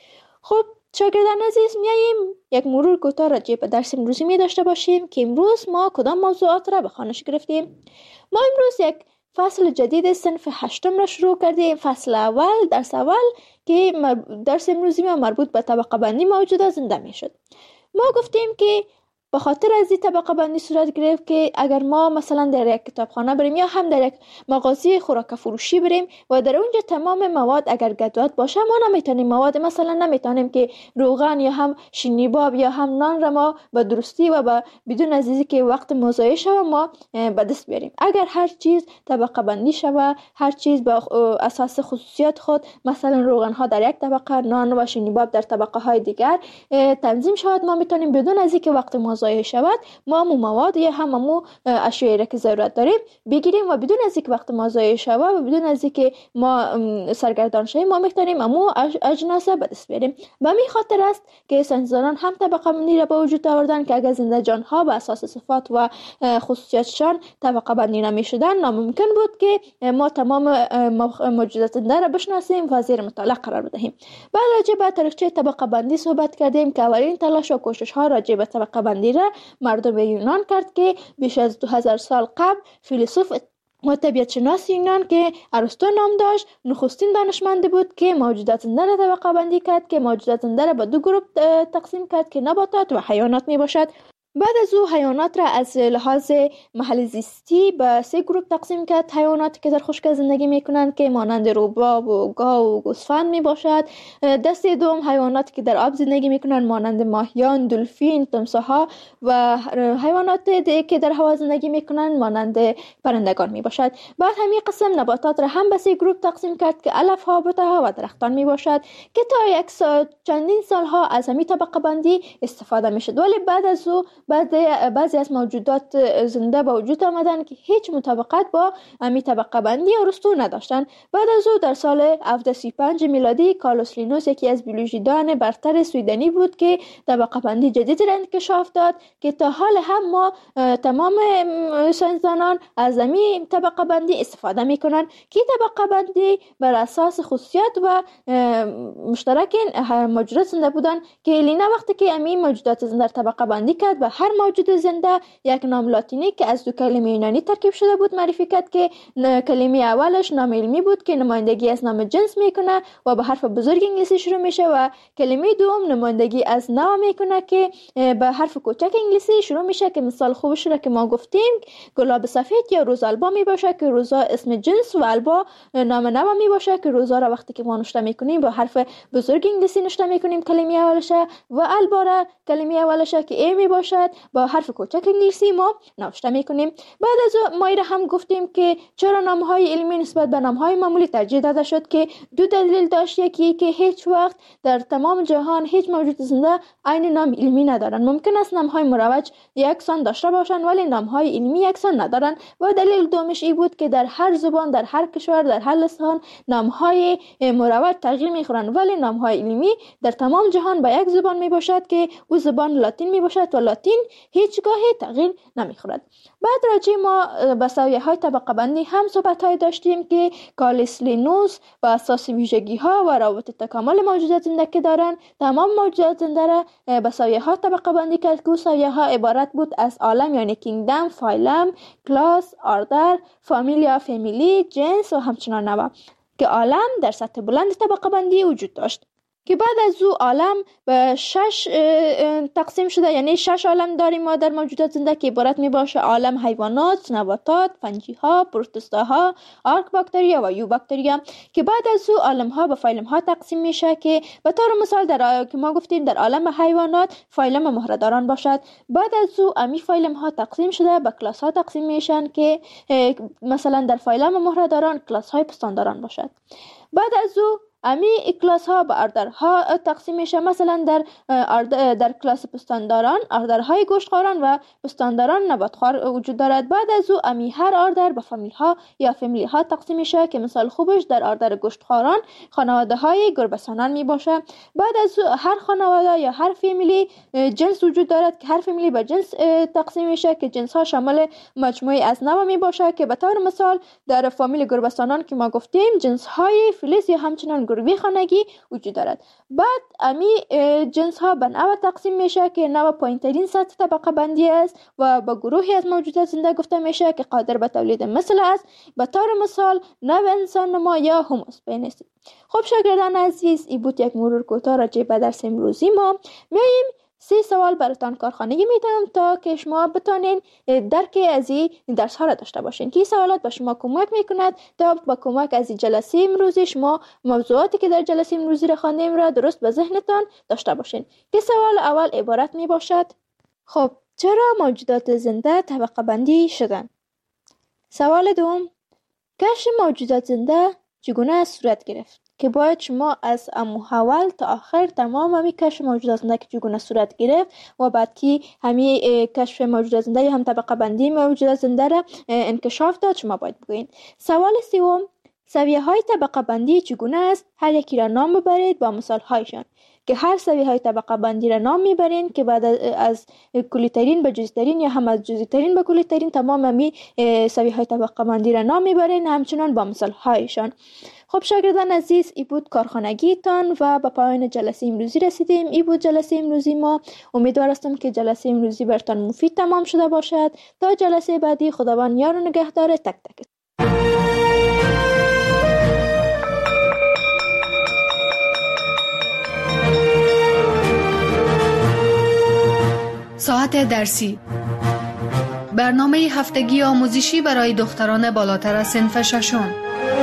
C: خب شاگردان عزیز، میاییم یک مرور کوتاه راجع به درس امروزی می داشته باشیم که امروز ما کدام موضوعات را به خوانش گرفتیم. ما امروز یک فصل جدید صنف 8 را شروع کردیم. فصل اول، درس اول که درس امروزی ما مربوط به طبقه بندی موجودات زنده می شد. ما گفتیم که به خاطر از این طبقه بندی صورت گرفت که اگر ما مثلا در یک کتابخانه بریم یا هم در یک مغازه خوراک فروشی بریم و در اونجا تمام مواد اگر گدوات باشه، ما نمیتونیم مواد مثلا نمیتونیم که روغن یا هم شینیباب یا هم نان را ما به درستی و بدون از اینکه که وقت مضایع شود ما به دست بیاریم. اگر هر چیز طبقه بندی شود، هر چیز به اساس خصوصیات خود، مثلا روغن ها در یک طبقه، نان و شینیباب در طبقه های دیگر تنظیم شود، ما میتونیم بدون از اینکه وقت ضایع شود ما مواد یا هم اشیایی را که ضرورت داریم بگیریم و بدون از اینکه وقت ما ضایع شود و بدون از اینکه ما سرگردان شویم ما میتونیم اجناس به دست بیاریم. به می خاطر است که ساینسدانان هم طبقه بندی را به وجود آوردن که اگر زنده جان ها به اساس صفات و خصوصیاتشان طبقه بندی نمیشدن، ناممکن بود که ما تمام موجودات زنده را بشناسیم و زیر مطالعه قرار بدهیم. بعد راجع به تاریخچه طبقه بندی صحبت کردیم که اولین تلاش و کوشش ها راجع به طبقه بندی را مردم یونان کرد که بیش از 2000 سال قبل فیلسوف و طبیعت شناس یونان که ارسطو نام داشت نخستین دانشمند بود که موجودات زنده را طبقه بندی کرد که موجودات زنده را به دو گروه تقسیم کرد که نباتات و حیوانات می باشد. بعد از او حیوانات را از لحاظ محل زیستی به 3 گروه تقسیم کرد. حیواناتی که در خشکی زندگی میکنند که مانند روباه و گاو و گوسفند می باشد. دسته دوم حیواناتی که در آب زندگی میکنند مانند ماهیان، دلفین، تمساح‌ها و حیواناتی که در هوا زندگی میکنند مانند پرندگان می باشد. بعد همین قسم نباتات را هم به 3 گروه تقسیم کرد که علف ها، بوته و درختان می باشد که تا چندین سالها از همین طبقه بندی استفاده میشد. ولی بعد از او بعضی از موجودات زنده به وجود آمدن که هیچ مطابقت با همین طبقه بندی ارسطو نداشتن. بعد از او در سال 1735 میلادی کارلوس لینوس یکی از بیولوژیدان برتر سویدنی بود که طبقه بندی جدید را انکشاف داد که تا حال هم ما تمام ساینسدانان از همین طبقه بندی استفاده میکنن که طبقه بندی بر اساس خصوصیات و مشترک موجودات زنده بودن که لینا وقتی که همین موجودات زنده طبقه بندی کرد و هر موجود زنده یک نام لاتینی که از 2 کلمه یونانی ترکیب شده بود معرفی کرد که کلمه اولش نام علمی بود که نمایندگی از نام جنس میکنه و به حرف بزرگ انگلیسی شروع میشه و کلمه دوم نمایندگی از نوع میکنه که به حرف کوچک انگلیسی شروع میشه که مثال خوبش را که ما گفتیم گلاب سفید یا روز البا می باشه که روزا اسم جنس و البا نام نوع می باشه که روزا را وقتی که ما نوشته میکنیم با حرف بزرگ انگلیسی نوشته میکنیم کلمه اولشه و البا را کلمه اولشه که ای می باشد با حرف کوچک انگلیسی ما نوشته میکنیم. بعد از ما هم گفتیم که چرا نامهای علمی نسبت به نامهای معمولی ترجیح داده شد که 2 دلیل داشت. یکی که هیچ وقت در تمام جهان هیچ موجود زنده عین نام علمی ندارن. ممکن است نامهای مروج یکسان داشته باشند ولی نامهای علمی یکسان ندارن. و دلیل دومش این بود که در هر زبان، در هر کشور، در هر لسان نامهای مروج تغییر میخورن ولی نامهای علمی در تمام جهان به یک زبان می باشد که او زبان لاتین می باشد و لاتین این هیچگاه تغییر نمیخورد. بعد راجع ما به سویه‌های طبقه بندی هم صحبت‌های داشتیم که کالیس لینوس و اساس ویژگی‌ها و روابط تکامل موجودات زنده که دارن تمام موجودات زنده را به سویه‌ها طبقه بندی کرد که سویه‌ها عبارت بود از عالم یعنی کینگدم، فایلم، کلاس، آردر، فامیلیا، فامیلی، جنس و همچنان نوع که عالم در سطح بلند طبقه بندی وجود داشت که بعد از او عالم به 6 تقسیم شده، یعنی 6 عالم داریم ما در موجودات زنده که عبارت می باشه عالم حیوانات، نباتات، فنجی‌ها، پروتوستاها، آرک باکتریا و یو باکتریا که بعد از او عالم‌ها به فایلم‌ها تقسیم میشه که به طور مثال که ما گفتیم در عالم حیوانات فایلم مهره‌داران باشد. بعد از او امی فایلم‌ها تقسیم شده به کلاس‌ها تقسیم میشن که مثلا در فایلم مهره‌داران کلاس‌های پستانداران باشد. بعد از او امی کلاس ها به اردرها تقسیم میشه، مثلا در کلاس پستانداران اردرهای گوشتخواران و پستانداران نباتخوار وجود دارد. بعد از او امی هر اردر به فامیل ها یا فامیلی ها تقسیم میشه که مثال خوبش در اردر گوشتخواران خانواده های گربه‌سانان می باشه. بعد از او هر خانواده یا هر فامیلی جنس وجود دارد که هر فامیلی به جنس تقسیم میشه که جنس ها شامل مجموعه از نوع می باشه که به طور مثال در فامیل گربه‌سانان که ما گفتیم جنس های فلیس یا همچنان گروه خانگی وجود دارد. بعد امی جنس ها به نوع تقسیم میشه که نوع پایین‌ترین سطح طبقه بندی است و به گروهی از موجودات زنده گفته میشه که قادر به تولید مثل است، به طور مثال نوع انسان نما یا هوموسپینس. خب شاگردان عزیز، این بود یک مرور کوتاه راجع به درس امروزی ما. میایم 3 سوال براتان کارخانگی میدم تا که شما بتانین درک از این درس ها را داشته باشین که سوالات به شما کمک میکند تا با کمک از جلسه امروزی شما موضوعاتی که در جلسه امروزی را خواندیم را درست به ذهنتان داشته باشین. که سوال اول عبارت می باشد: خب چرا موجودات زنده طبقه بندی شدن؟ سوال دوم: کشف موجودات زنده چگونه صورت گرفت؟ که باید شما از اول تا آخر تمام همی کشف موجودات زنده که چگونه صورت گرفت و بعد که همی کشف موجودات زنده یا هم طبقه بندی موجودات زنده را انکشاف داد شما باید بگوین. سوال سوم: سویه های طبقه بندی چگونه است؟ هر یکی را نام ببرید با مثال هایشان که هر سویه های طبقه بندی را نام میبرین که بعد از کلیترین به جزئی‌ترین یا هم از جزئی‌ترین به کلیترین تمام همی سویه های طبقه بندی را نام میبرین همچنان با مثال هایشان. خب شاگردان عزیز، ای بود کارخانگی تان و به پایان جلسه امروزی رسیدیم. ای بود جلسه امروزی ما. امیدوار هستم که جلسه امروزی برتان مفید تمام شده باشد. تا جلسه بعدی خداوند یار و نگهدار تک تک.
B: ساعت درسی، برنامه هفتگی آموزشی برای دختران بالاتر از صنف ششم.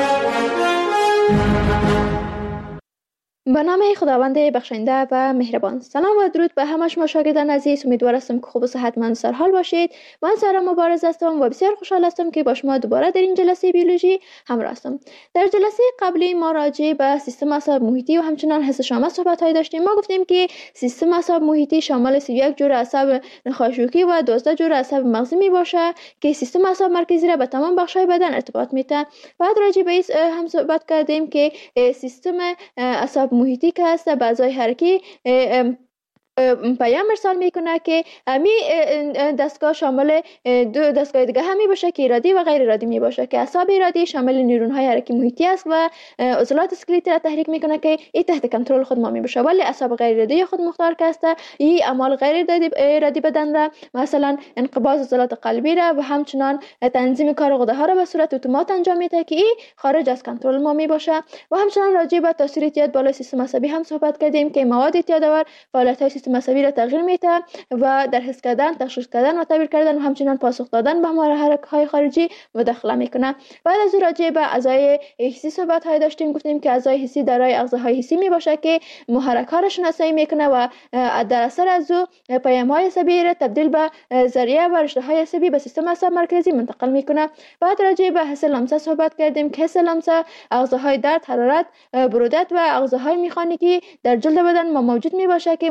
C: به نام خداوند بخشنده و مهربان. سلام و درود به همه شما شاگردان عزیز. امیدوار هستم که خوب و صحتمند و سرحال باشید. من سارا مبارز هستم و بسیار خوشحال هستم که با شما دوباره در این جلسه بیولوژی همراه هستم. در جلسه قبلی ما راجع به سیستم اعصاب محیطی و همچنان حس شامل صحبت‌های داشتیم. ما گفتیم که سیستم اعصاب محیطی شامل 31 جور اعصاب نخاشوکی و 12 جور اعصاب مغزی می باشه که سیستم اعصاب مرکزی را به تمام بخش‌های بدن ارتباط میده. بعد راجع به این هم صحبت کردیم که سیستم اعصاب محیطی که هست به اعضای حرکی پیام ارسال میکنه که همی دستگاه شامل 2 دستگاه دیگه همی باشه که ارادی و غیر ارادی می باشه که اعصاب ارادی شامل نیورون های حرکی محیطی است و عضلات اسکلتی را تحریک میکنه که این تحت کنترل خود ما می باشه، ولی اعصاب غیر ارادی خود مختار که است این اعمال غیر ارادی بدن را مثلا انقباض عضلات قلبی را و همچنان تنظیم کار غده ها را به صورت اتومات انجام میده که این خارج از کنترل ما می باشه. و همچنان راجع به تاثیر اعتیاد بالای سیستم عصبی هم صحبت کردیم که مواد اعتیادآور فعالیت های سیستم عصبی را تغییر میده و در حس کردن، تشخیص کردن و تعبیر کردن و همچنین پاسخ دادن به محرک‌های خارجی مداخله میکنه. بعد از راجع به اعضای حسی صحبت های داشتیم. گفتیم که اعضای حسی دارای اغزاهای حسی می باشه که محرک ها را شناسایی میکنه و در اثر از او پیام های عصبی را تبدیل به ذریعه و رشته های عصبی به سیستم عصب مرکزی منتقل میکنه. بعد راجع به حس لمسه صحبت کردیم که حس لمسه اغزاهای درد، حرارت، برودت و اغزاهای میخانیکی در جلد بدن ما موجود می باشه که متوسط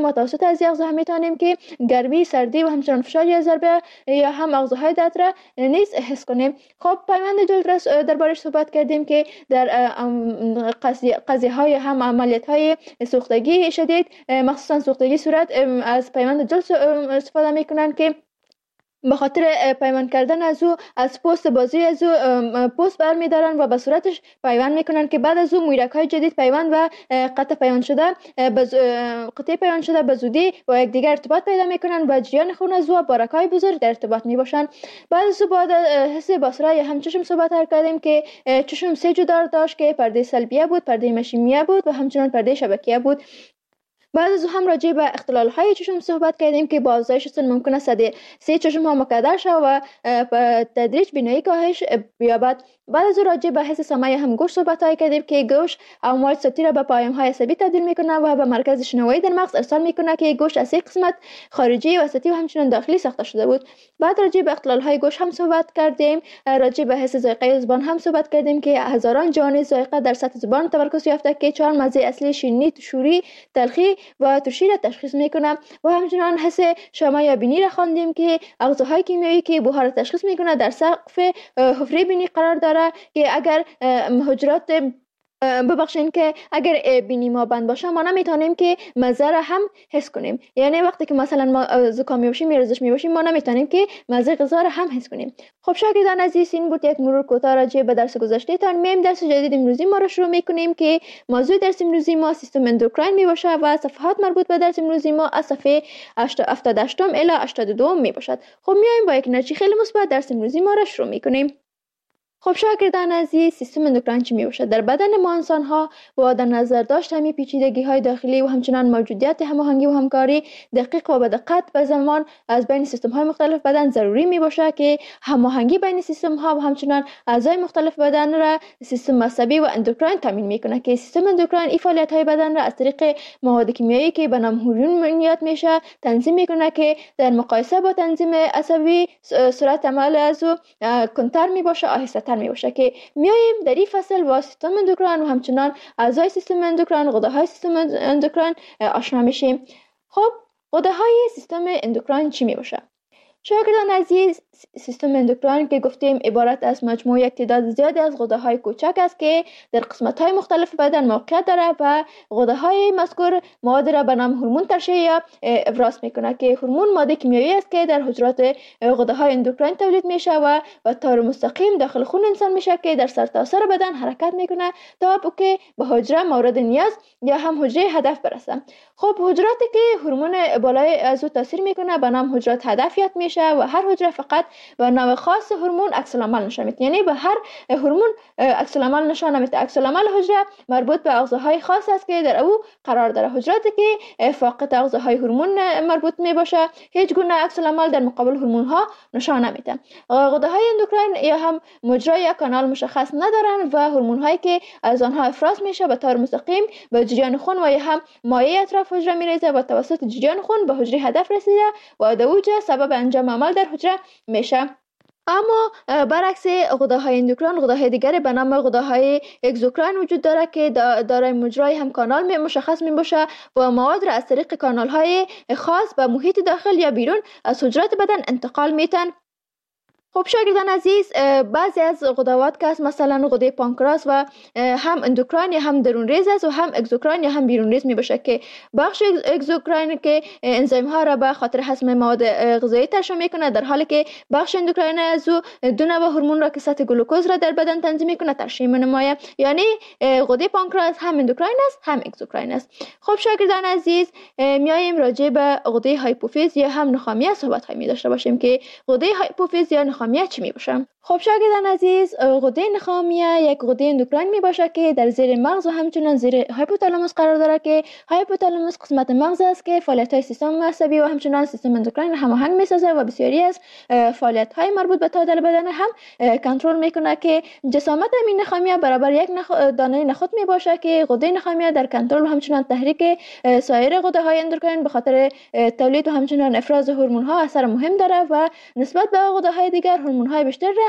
C: از اغذاها میتونیم که گرمی، سردی و همچنان فشار یا ضربه یا هم اغذاهای دست را نیز حس کنیم. خب پیوند جلد را دربارش صحبت کردیم که در قضیه های هم عملیات های سوختگی شدید، مخصوصا سوختگی صورت، از پیوند جلد استفاده میکنن که به خاطر پیوند کردن از پوست بازوی از پوست برمیدارن و به صورتش پیوند میکنن که بعد از مویرک های جدید پیوند و قطع پیوند شده به زودی با یکدیگر ارتباط پیدا میکنن و جریان خون از و بارک های بزرگ در ارتباط میباشن. بعد از حس بصره یا هم چشم صحبت کردیم که چشم 3 جدار داشت که پرده سلبیه بود، پرده مشیمیه بود و همچنان پرده شبکیه بود. بعد از هم راجع به اختلال های چشم صحبت کردیم که با افزایش سن ممکن است سه چشم ها مکدر شود و به تدریج بینایی کاهش بیابد. بعد از راجع به حس سمع هم گوش صحبت کردیم که گوش امواج صوتی را به پیام های عصبی تبدیل میکنه و به مرکز شنوایی در مغز ارسال میکنه که گوش از 3 قسمت خارجی، وسطی و همچنین داخلی ساخته شده بود. بعد راجع به اختلال های گوش هم صحبت کردیم. راجع به حس ذائقه زبان هم صحبت کردیم که هزاران جهان ذائقه در سطح زبان تمرکز یافته که 4 مزه اصلی شیرینی، شوری، تلخی و ترشی را تشخیص میکنه و همچنان حس شما یا بینی را خواندیم که اغذاهای کیمیایی که بوها را تشخیص میکنه در سقف حفره بینی قرار داره که اگر حجرات اگر بینی ما بند باشه ما نمیتونیم که مزه را هم حس کنیم. یعنی وقتی که مثلا ما زکامی باشیم یا رزش میباشیم ما نمیتونیم که مزه غذا را هم حس کنیم. خب شاگردان عزیز، این بود یک مرور کوتاه راجع به درس گذشته تان. میم درس جدید امروزی ما را شروع میکنیم که موضوع درس امروزی ما سیستم اندوکراین میباشه و صفحات مربوط به درس امروزی ما از صفحه 78 الی 82 میباشد. خب میایم با یک انرژی خیلی مثبت درس امروزی ما را شروع میکنیم. خب شاگردان عزیز، سیستم اندوکراین چی میباشد؟ در بدن ما انسان ها با در نظر داشت همین پیچیدگی های داخلی و همچنان موجودیت هماهنگی و همکاری دقیق و به دقت به زمان از بین سیستم های مختلف بدن ضروری میباشه که هماهنگی بین سیستم ها و همچنان اعضای مختلف بدن را سیستم عصبی و اندوکراین تامین میکنه که سیستم اندوکراین این فعالیت های بدن را از طریق مواد کیمیایی که به نام هورمون یاد میشه تنظیم میکنه که در مقایسه با تنظیم عصبی سرعت عمل از کنتر میباشه، آهسته میباشه. که میایم در این فصل با سیستم اندوکراین و همچنان اعضای سیستم اندوکراین، غده های سیستم اندوکراین آشنا میشیم. خب غده های سیستم اندوکراین چی میباشه؟ شاگردان عزیز، سیستم اندوکراین که گفتیم عبارت از مجموعه یک تعداد زیادی از غده های کوچک است که در قسمت های مختلف بدن موقعیت داره و غده های مذکور مواد را به نام هورمون ترشح یا افراز میکنه که هورمون ماده کیمیایی است که در حجرات غده های اندوکراین تولید میشه و به طور مستقیم داخل خون انسان میشه که در سرتاسر بدن حرکت میکنه تا که به حجره مورد نیاز یا هم حجره هدف برسه. خب حجراتی که هورمون بالای از او تاثیر میکنه به نام حجرات هدف یاد میشه و هر حجره فقط به نوع خاص هورمون عکس العمل نشان میده. یعنی به هر هورمون عکس العمل نشان میده. عکس العمل حجره مربوط به اغذاهای خاص است که در او قرار داره. حجراتی که فاقد اغذاهای هورمون مربوط میباشه هیچ گونه عکس العمل در مقابل هورمون ها نشان نمیده. غده های اندوکراین یا هم مجرا یا کانال مشخص ندارن و هورمون هایی که از آنها افراز میشه به طور مستقیم به جریان خون و یا هم مایع اطراف حجره میریزه و توسط جریان خون به حجره هدف رسیده و دوجه سبب انجام عمل در حجره میشه. اما برعکس غده های اندوکراین، غده های دیگری به نام غده های اگزوکراین وجود داره که دارای مجرای هم کانال مشخص می باشه و مواد را از طریق کانال های خاص به محیط داخل یا بیرون از حجرات بدن انتقال میتن. خب شاگردان عزیز، بعضی از غدوات که مثلا غده پانکراس و هم اندوکراین یا هم درون ریز است و هم اگزوکراین یا هم بیرون ریز می باشه که بخش اگزوکراین که انزیم ها را به خاطر هضم مواد غذایی ترشح میکنه، در حالی که بخش اندوکراین از دو نوع هورمون را که سطح گلوکوز را در بدن تنظیم میکنه ترشح می‌نماید. یعنی غده پانکراس هم اندوکراین است هم اگزوکراین است. خب شاگردان عزیز، میایم راجع به غده هایپوفیز یا هم نخامیه صحبت هایی داشته باشیم که غده هایپوفیز یا نخامیه چی می باشه؟ خب شاگردان عزیز، غده نخامیه یک غده اندوکراین می باشه که در زیر مغز و همچنان زیر هایپوتالاموس قرار داره که هایپوتالاموس قسمت مغز است که فعالیت های سیستم عصبی و همچنان سیستم اندوکراین هماهنگ می سازه و بسیاری از فعالیت های مربوط به تعادل بدن هم کنترل میکنه که جسامت این نخامیه برابر یک دانه نخود می باشه که غده نخامیه در کنترل و همچنان تحریک سایر غده های اندوکراین به خاطر تولید و همچنان افراز هورمون ها اثر مهم داره و نسبت به غده های دیگر هورمون های بیشتر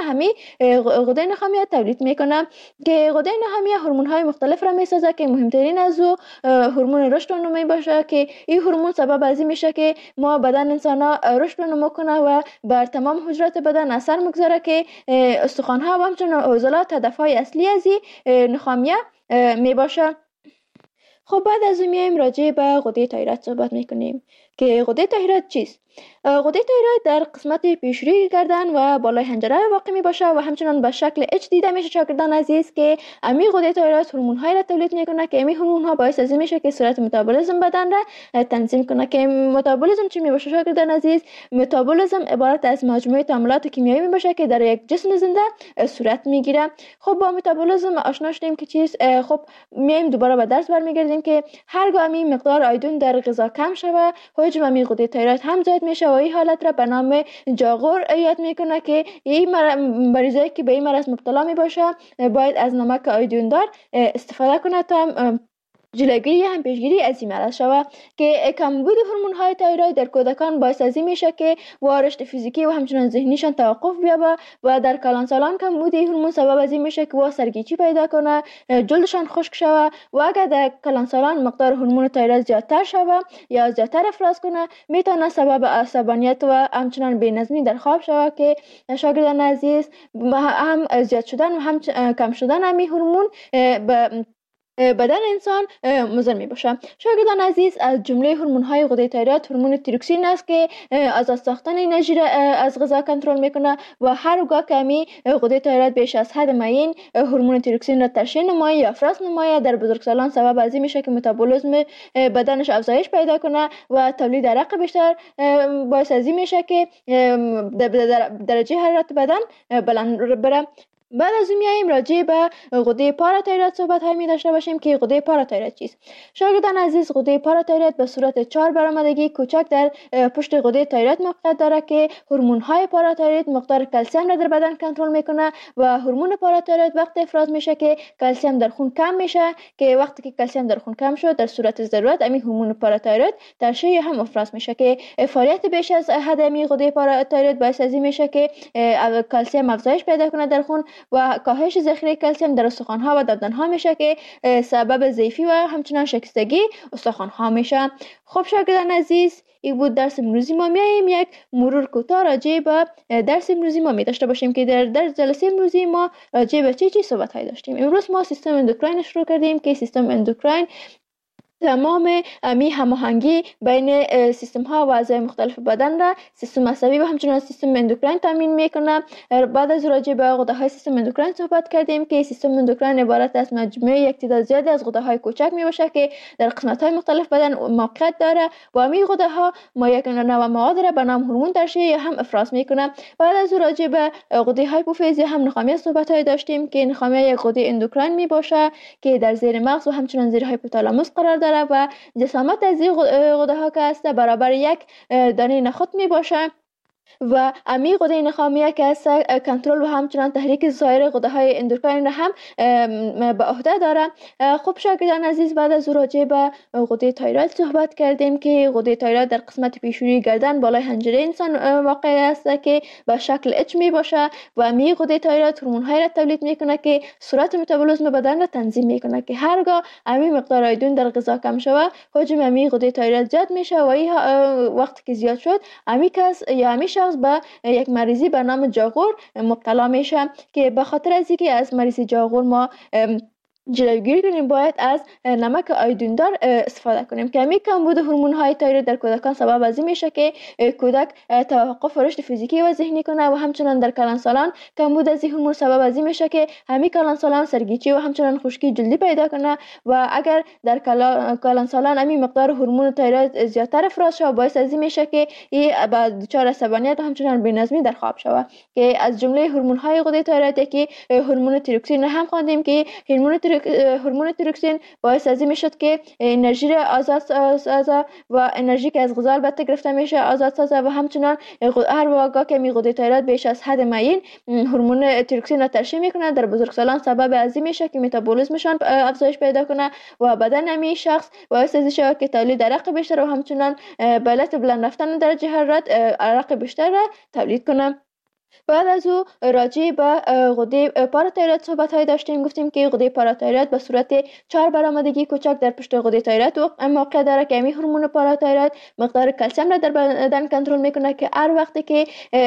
C: همی غده نخامیه تولید میکنه که غده نخامیه هورمون های مختلف را میسازه که مهمترین از او هورمون رشد و نمو باشه که این هورمون سبب از این میشه که ما بدن انسان ها رشد و نمو کنه و بر تمام حجرات بدن اثر مگذاره که استخوان ها و همچنین عضلات هدف های اصلی از این نخامیه می باشه. خب بعد از اون میایم راجع به غده تایروید صحبت میکنیم که غده تایروید چیست؟ غده تایروید در قسمت پیشروی گردن و بالای حنجره واقع می باشه و همچنان به شکل اچ دیده میشه شاگردان عزیز که امی غده تایروید هورمون های را تولید میکنه که امی هورمون ها باعث از این میشه که سرعت متابولیسم بدن را تنظیم کنه. که متابولیسم چی می باشه شاگردان عزیز؟ متابولیسم عبارت از مجموعه تعاملات کیمیایی می باشه که در یک جسم زنده صورت میگیره. خب با متابولیسم آشنا شدیم که چیست. خب میایم دوباره به درس برمیگردیم که هرگاه امی مقدار آیودین در غذا کم شوه حجم امی غده تایروید هم زیاد میشه و این حالت را به نام جاغور یاد میکنه که این مریضایی که به این مرض مبتلا می باشه باید از نمک آیودین دار استفاده کنه تا جلوگیری هم پیشگیری از این مرض شود. که کمبود هورمون های تایروید در کودکان باعث از این میشه که رشد فیزیکی و همچنین ذهنیشان توقف بیابه و در کلانسالان کمبود هورمون سبب از این میشه که وا سرگیچی پیدا کنه، جلدشان خشک شود و اگر در کلانسالان مقدار هورمون تایروید زیادتر شود یا زیادتر افراز کنه میتونه سبب عصبانیت و همچنین بی‌نظمی در خواب شود که شاگردان عزیز هم زیاد شدن و هم کم شدن همین هورمون بدن انسان مضر می باشه. شاگردان عزیز از جمله هورمون های غده تایروید هورمون تیروکسین است که از ساختن انرژی را از غذا کنترل میکنه و هرگاه که می غده تایروید بیش از حد معین هورمون تیروکسین را ترشح نمایی یا افراز نمایی در بزرگسالان سبب از این میشه که متابولیسم بدنش افزایش پیدا کنه و تولید عرق بیشتر باعث از این میشه که درجه حرارت بدن بلند بره. بعد از اون میایم راجع به غده پاراتایروید صحبت های داشته باشیم که غده پاراتایروید چیست. شاگردان عزیز غده پاراتایروید به صورت 4 برآمدگی کوچک در پشت غده تایروید موقعیت داره که هورمون های پاراتایروید مقدار کلسیم را در بدن کنترل میکنه و هورمون پاراتایروید وقتی افراز میشه که کلسیم در خون کم میشه که وقتی که کلسیم در خون کم شد در صورت ضرورت امی هورمون پاراتایروید ترشح هم افراز میشه که فعالیت بیش از حد امی غده پاراتایروید باعث از این میشه که کلسیم افزایش پیدا کنه در خون و کاهش ذخیره کلسیم در استخوان‌ها و دندان‌ها میشه که سبب ضعفی و همچنین شکستگی استخوان‌ها میشه. خب شاگردان عزیز این بود درس امروزی ما. میایم یک مرور کوتاه راجع به درس امروزی ما داشته باشیم که در جلسه امروزی ما راجع به چی صحبت داشتیم. امروز ما سیستم اندوکراین شروع کردیم که سیستم اندوکراین تمام امی هماهنگی بین سیستم ها و اعضای مختلف بدن را سیستم عصبی و همچنین سیستم اندوکراین تامین میکنه. بعد از راجع به غده های سیستم اندوکراین صحبت کردیم که سیستم اندوکراین عبارت از مجموعه یک تعداد زیادی از غده های کوچک می باشه که در قسمت های مختلف بدن موقعیت داره و امی غده ها ما یک نوع مواد را به نام هورمون ترشح یا هم افراز میکنه. بعد از راجع به غده هایپوفیز هم نخامیه صحبت های داشتیم که نخامیه یک غده اندوکراین می باشه که در زیر مغز و همچنین زیر هایپوتالاموس قرار داره و جسامت از این غده ها که هست برابر یک دانه نخود می باشه و امی غده نخامیه که هست کنترل و همچنان تحریک سایر غده های اندوکراین را هم به عهده داره. خب شاگردان عزیز بعد از راجع به غده تایروید صحبت کردیم که غده تایروید در قسمت پیشونی گردن بالای حنجره انسان واقع است که به شکل اچ می باشه و امی غده تایروید هورمون های را تولید میکنه که سرعت متابولیسم بدن را تنظیم میکنه که هرگاه امی مقدار آیودین در غذا کم شوه حجم امی غده تایروید زیاد میشه و این وقتی که زیاد شد امی کس یا امی شخص به یک مریضی به نام جاغور مبتلا میشه که به خاطر از اینکه از مریضی جاغور ما جلوگیری کنیم باید از نمک آیودین دار استفاده کنیم که همین کمبود هورمون های تایروید در کودکان سبب از این میشه که کودک توقف رشد فیزیکی و ذهنی کنه و همچنین در کلانسالان کمبود از این هورمون سبب از این میشه که همین کلانسالان سرگیچی و همچنین خشکی جلدی پیدا کنه و اگر در کلانسالان همین مقدار هورمون تایروید زیادتر افراز شود باعث از این میشه که بعد دچار عصبانیت و همچنین بی‌نظمی در خواب شود که از جمله هورمون های غده تایروید که هورمون تیروکسین هم خواندیم که هورمون تیروکسین باعث از این میشد که انرژی را آزاد سازه و انرژی که از غذا البته گرفته میشه آزاد سازه و همچنین هر واقع که می غده تایروید بیش از حد معین هورمون تیروکسین را ترشح میکنه در بزرگسالان سبب از این میشه که متابولیسمشان افزایش پیدا کنه و بدن امی شخص باعث از میشه که تولید عرق بیشتر و همچنین به علت بلند رفتن درجه حرارت عرق بیشتر را تولید کنه. بعد از او راجع به غده پاراتایروید صحبت های داشتیم. گفتیم که غده پاراتایروید به صورت 4 برآمدگی کوچک در پشت غده تایروید موقع داره که همین هورمون پاراتایروید مقدار کلسیم را در بدن کنترل میکنه که هر وقتی که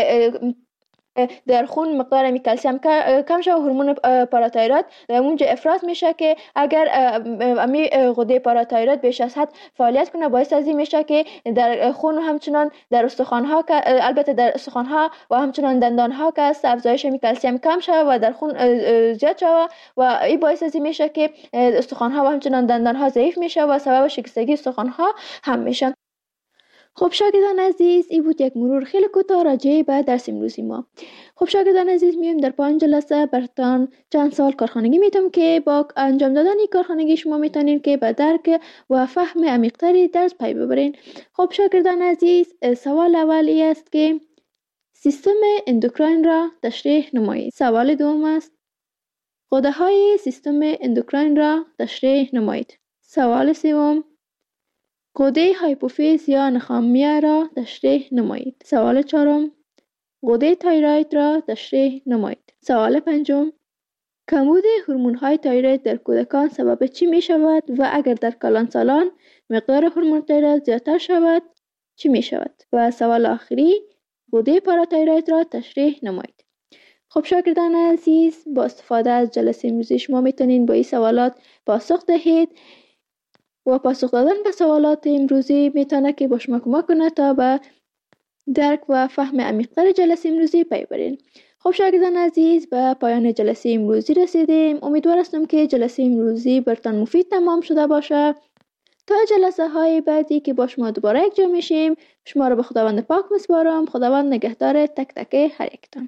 C: در خون مقدار کلسیم کم شود هورمون پاراتایروید اونجا افراز میشه که اگر امی غده پاراتایروید بیش از حد فعالیت کنه باعث از این میشه که در خون و همچنان در استخوان‌ها البته در استخوان‌ها و همچنان دندان‌ها که است افزایش کلسیم کم شود و در خون زیاد شود و این باعث از این میشه که استخوان‌ها و همچنان دندان‌ها ضعیف میشه و سبب شکستگی استخوان‌ها هم میشه. خب شاگردان عزیز، این بود یک مرور خیلی کوتاه راجع به درس امروزی ما. خب شاگردان عزیز، میایم در 5 جلسه براتون چند سوال کارخانگی میتونم که با انجام دادن این کارخانگی شما میتونین که به درک و فهم عمیق‌تری درس پی ببرین. خب شاگردان عزیز، سوال اولی است که سیستم اندوکراین را تشریح نمایید. سوال دوم است غده های سیستم اندوکراین را تشریح نمایید. سوال سوم غده هایپوفیز یا نخامیه را تشریح نمایید. سوال چهارم غده تایروید را تشریح نمایید. سوال پنجم کمبود هورمون های تایروید در کودکان سبب چی می شود و اگر در کلانسالان مقدار هورمون تایروید زیادتر شود چی می شود؟ و سوال آخری غده پاراتایروید را تشریح نمایید. خب شاگردان عزیز، با استفاده از جلسه امروزی شما میتونین با این سوالات پاسخ دهید و پاسخ دادن به سوالات امروزی میتونه که با شما کمک کنه تا به درک و فهم عمیق‌تر جلسه امروزی پی برین. خب شاگردان عزیز، به پایان جلسه امروزی رسیدیم. امیدوار هستم که جلسه امروزی برتان مفید تمام شده باشه. تا جلسه های بعدی که با شما دوباره یک جا میشیم، شما رو به خداوند پاک میسپارم. خداوند نگهدار تک تک هر یکتان.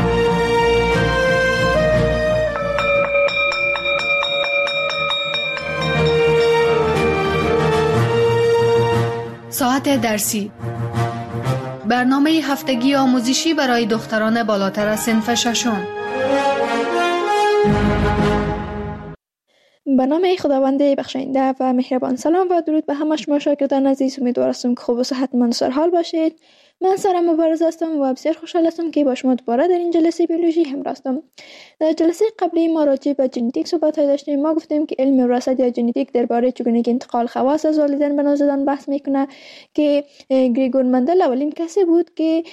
B: ساعت درسی، برنامه هفتگی آموزشی برای دختران بالاتر از صنف ششم.
C: به نام خداوند بخشاینده و مهربان. سلام و درود به همه شما شاگردان عزیز. امیدوار هستم که خوب و صحتمند و سرحال باشید. من سارا مبارز هستم و بسیار خوشحال هستم که با شما دوباره در این جلسه بیولوژی همراه هستم. در جلسه قبلی ما راجع به ژنتیک صحبت داشتیم. ما گفتیم که علم وراثت یا ژنتیک درباره چگونگی انتقال خواص از والدین به نوزادان بحث میکنه که گریگور مندل اولین کسی بود که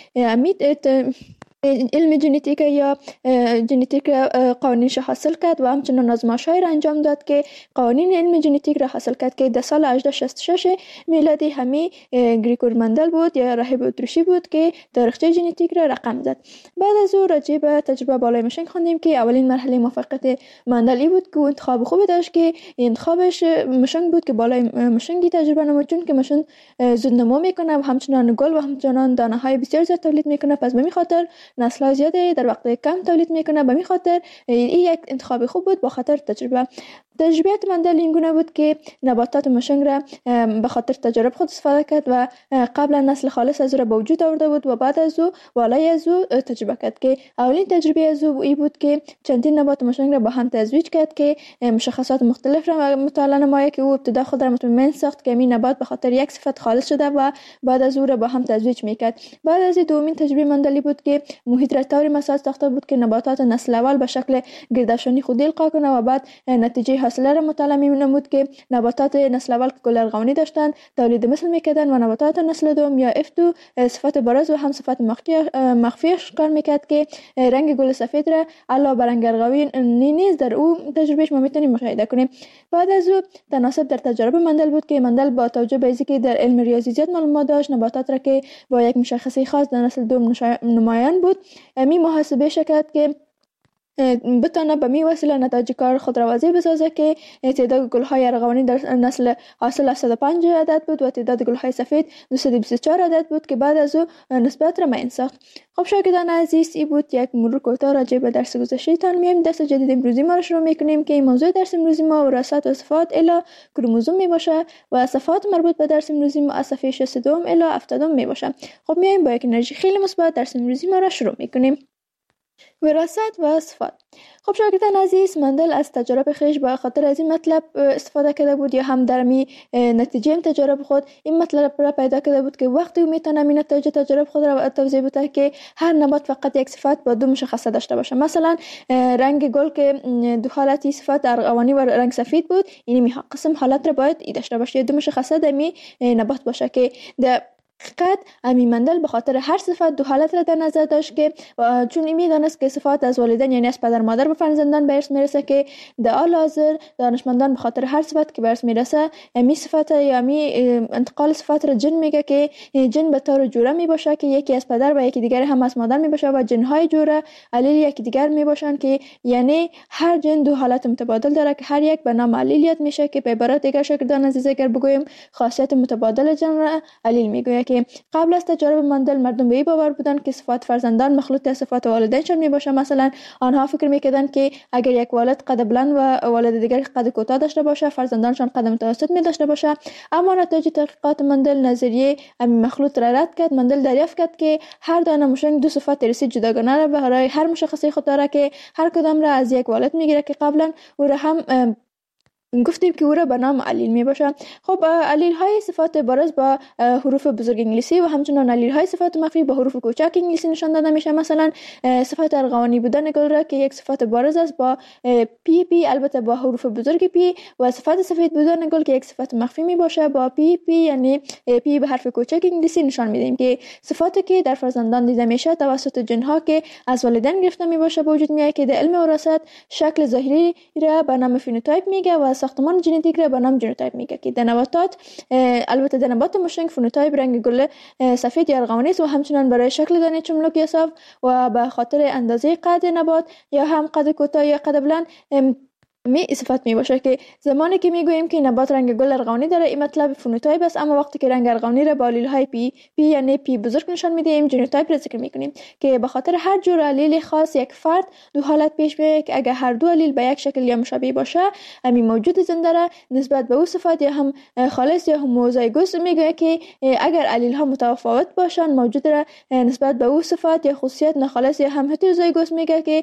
C: علم ژنتیک یا ژنتیک قوانینش حاصل کرد و همچنان آزمایش‌های را انجام داد که قوانین علم ژنتیک را حاصل کرد که در سال 1866 میلادی همی گریگور مندل بود یا راهب اتریشی بود که تاریخچه ژنتیک را رقم زد. بعد از او راجع به تجربه بالای مشنگ خوندیم که اولین مرحله موفقیت مندل بود که انتخاب خوبی داشت که انتخابش مشنگ بود که بالای مشنگی تجربه نمود، چون که مشن زود نمو میکنه و همچنان گل و همچنان دانه های بسیار زیاد تولید میکنه. پس به این خاطر نسل زیاده در وقت کم تولید میکنه. به این خاطر این یک انتخاب خوب بود. با خاطر تجربیات مندل این گونه بود که نباتات مشنگ را به خاطر تجارب خود استفاده کرد و قبلا نسل خالص از او را به وجود آورده بود و بعد از او والای از او تجربه کرد که اولین تجربه از او این بود که چندین نبات مشنگ را با هم تزویج کرد که مشخصات مختلف را مطالعه نماید که او ابتدا خود را مطمئن ساخت که این نبات به خاطر یک صفت خالص شده و بعد از او را با هم تزویج میکرد. بعد از دومین تجربه مندلی بود که محیط را طوری مساج ساخته بود که نباتات نسل اول به شکل گردشانی خودی القا کنه و بعد نتیجه حاصله را مطالعه می‌نمود که نباتات نسل اول که گل ارغوانی داشتند تولید مثل میکردند و نباتات نسل دوم یا F2 صفت بارز و هم صفت مخفیش کار میکرد که رنگ گل سفید را علاوه بر رنگ ارغوانی نیز در او تجربهش ما میتونیم مشاهده کنیم. بعد از او تناسب در تجارب مندل بود که مندل با توجه به اینکه در علم ریاضی زیاد معلومات داشت نباتات را که با یک مشخصه خاص در نسل دوم نمایان بود می محاسبه کرد که بتونه به می وسیله نتایج کار خود را واضح بسازه که تعداد گل‌های ارغوانی در نسل حاصل 105 عدد بود و تعداد گل‌های سفید 224 عدد بود که بعد از او نسبت را معین ساخت. خب شاگردان عزیز، این بود یک مرور کوتاه راجع به درس گذشته‌تان. میایم درس جدید امروزی ما را شروع می‌کنیم که موضوع درس امروزی ما وراثت و صفات الی کروموزوم میباشه و صفات مربوط به درس امروزی ما از صفحه 62 الی 70 میباشه. خب میایم با یک انرژی خیلی مثبت درس امروزی ما را شروع می‌کنیم. وراثت و صفات. خب شاگردان عزیز، مندل از تجارب خویش به خاطر از این مطلب استفاده کرده بود یا هم در می نتیجه تجارب خود این مطلب را پیدا کرده بود که وقتی میتونه این نتیجه تجارب خود را توضیح بده که هر نبات فقط یک صفت با دو مشخصه داشته باشه. مثلا رنگ گل که دو حالتی صفت ارغوانی و رنگ سفید بود، این قسم حالت را باید ای داشته باشه، دو مشخصه در می نبات باشه که در حقیقت امی مندل به خاطر هر صفت دو حالت را در نظر داشت که چون این میدانست که صفات از والدین یعنی از پدر مادر به فرزندان به ارث میرسه که در حال حاضر دانشمندان به خاطر هر صفت که به ارث میرسه امی صفت یا امی انتقال صفات را جن میگه که جن به طور جوره می باشه که یکی از پدر و یکی دیگر هم از مادر می باشه و جنهای جوره علیل یکی دیگر می باشن که یعنی هر جن دو حالت متبادل داره که هر یک به نام علیلیت میشه که به عبارت دیگر شاگردان عزیز اگر بگویم خاصیت متبادل جن را علیل میگوید که قبل از تجارب مندل مردم به این باور بودند که صفات فرزندان مخلوط از صفات والدینشان میباشه. مثلا آنها فکر میکردند که اگر یک والد قد بلند و والد دیگر قد کوتاه داشته باشه داشتن قد متوسط می داشته باشه. اما نتیجه تحقیقات مندل نظریه همین مخلوط را رد کرد. مندل دریافت کرد که هر دانه موشنگ دو صفت ارثی جداگانه را برای هر مشخصه خود داره که هر کدام را از یک والد میگیره که قبلا او را هم گفتیم که او را به نام علیل می باشه. خب علیل های صفات بارز با حروف بزرگ انگلیسی و همچنان علیل های صفات مخفی با حروف کوچک انگلیسی نشان داده میشه. مثلا صفات ارغوانی بودن گل را که یک صفت بارز است با پی البته با حروف بزرگ پی و صفات سفید بودن گل که یک صفت مخفی می باشه با پی یعنی پی به حرف کوچک انگلیسی نشان میدیم که صفاتی که در فرزندان دیده میشه توسط جنها که از والدین گرفته می باشه به وجود میاد که در علم وراثت شکل ظاهری را به نام فنوتایپ میگه و ساختمان ژنتیک را به نام ژنوتایپ میگه که در نباتات البته در نبات موشنگ فنوتایپ رنگ گل سفید یا ارغوانی است و همچنان برای شکل دانه چملک یا صاف و به خاطر اندازه قد نبات یا هم قد کوتاه یا قد بلند می صفت می باشه که زمانی که میگوییم که نبات رنگ گل ارغوانی داره این مطلب فنوتایپ است. اما وقتی که رنگ ارغوانی را با علیل های پی یعنی پی بزرگ نشان میدیم ژنوتایپ را ذکر میکنیم که به خاطر هر جور علیل خاص یک فرد دو حالت پیش میاد که اگر هر دو علیل به یک شکل یا مشابه باشه همین موجود زنده را نسبت به او صفت یا هم خالص یا هموزایگوس میگه که اگر علیل ها متفاوت باشن موجود را نسبت به او صفت یا خاصیت ناخالص یا هم هتروزایگوس میگه که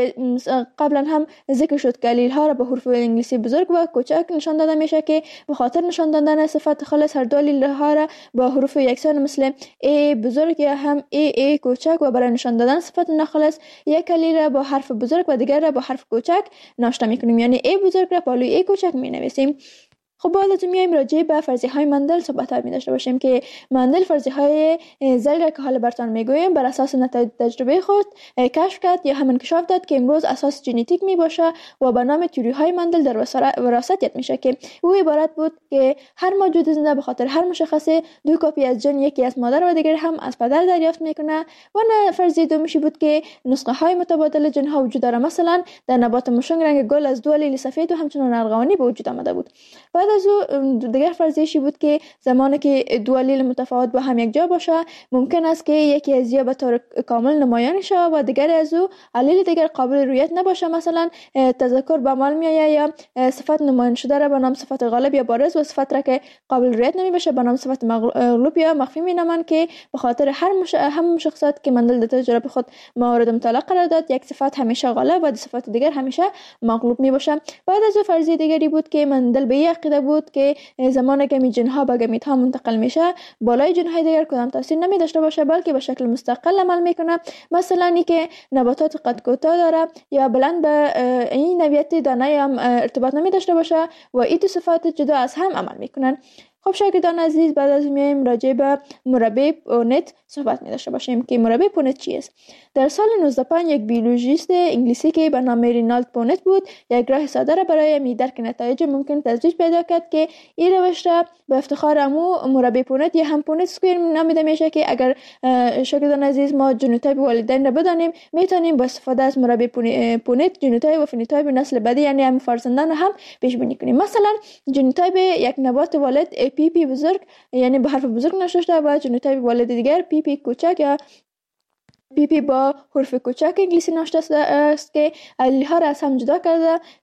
C: قبلا هم ذکر شد که علیل ها به حروف انگلیسی بزرگ و کوچک نشان داده میشه که به خاطر نشان دادن صفت خالص هر دو علیل ها را با حروف یکسان مثل ای بزرگ یا هم ای کوچک و برای نشان دادن صفت ناخالص یک علیل را با حرف بزرگ و دیگر را با حرف کوچک ناشته میکنیم یعنی ای بزرگ را پالوی ای کوچک مینویسیم. خب باید از میایم راجع به فرضیه های مندل صحبت می داشته باشیم که مندل فرضیه های زل را که حالا براتون میگویم بر اساس نتایج تجربه خود کشف کرد یا هم انکشاف داد که امروز اساس ژنتیک می باشه و به نام تئوری های مندل در وراثت یاد میشه که او عبارت بود که هر موجود زنده به خاطر هر مشخصه دو کپی از ژن یکی از مادر و دیگر هم از پدر دریافت میکنه. و فرضیه دومشی بود که نسخه های متبادل ژن ها وجود داره. مثلا در نبات موشنگ رنگ گل از دو علیل سفید و همچنان ارغوانی به وجود آمده بود. بعد از او دیگر فرضیه‌ای بود که زمانی که دو علیل متفاوت با هم یک جا باشه ممکن است که یکی از یا به طور کامل نمایان شه و دیگر از او علیل دیگر قابل رویت نباشه. مثلا تذکر به عمل میآید یا صفت نمایان شده را به نام صفت غالب یا بارز و صفت را که قابل رویت نمی باشه به نام صفت مغلوب یا مخفی مینامند که به خاطر هم شخصیت که مندل در تجربه خود مورد مطالعه قرار داد یک صفت همیشه غالب و صفت دیگر همیشه مغلوب می باشه. بعد از او فرضیه دیگری بود که مندل به عقیده بود که زمانی که جنها به گمیت ها منتقل میشه بالای جنهای دیگر کدام تاثیر نمی داشته باشه بلکه به شکل مستقل عمل میکنه. مثلا اینی که نباتات قد کوتاه داره یا بلند به این نوعیت دانه هم ارتباط نمی داشته باشه و این دو صفات جدا از هم عمل میکنن. خب شاگردان عزیز بعد از میایم راجع به مربع پونت صحبت می داشته باشیم که مربع پونت چی است. در سال 1905 یک بیولوژیست انگلیسی که به نام رینالد پونت بود یک راه ساده را برای درک نتایج ممکن تدریج پیدا کرد که این روش را به افتخار امو مربع پونت یا هم پونت اسکوئر نامیده میشه که اگر شاگردان عزیز ما ژنوتایپ والدین را بدانیم میتونیم با استفاده از مربع پونت ژنوتایپ و فنوتایپ نسل بعدی یعنی هم فرزندان هم پیش بینی کنیم. مثلا ژنوتایپ یک نبات والد پی بزرگ یعنی به حرف بزرگ نوشته و ژنوتایپ والد دیگر پی کوچک یا پی با حرف کوچک انگلیسی نوشته است که علیل ها را از هم جدا کرده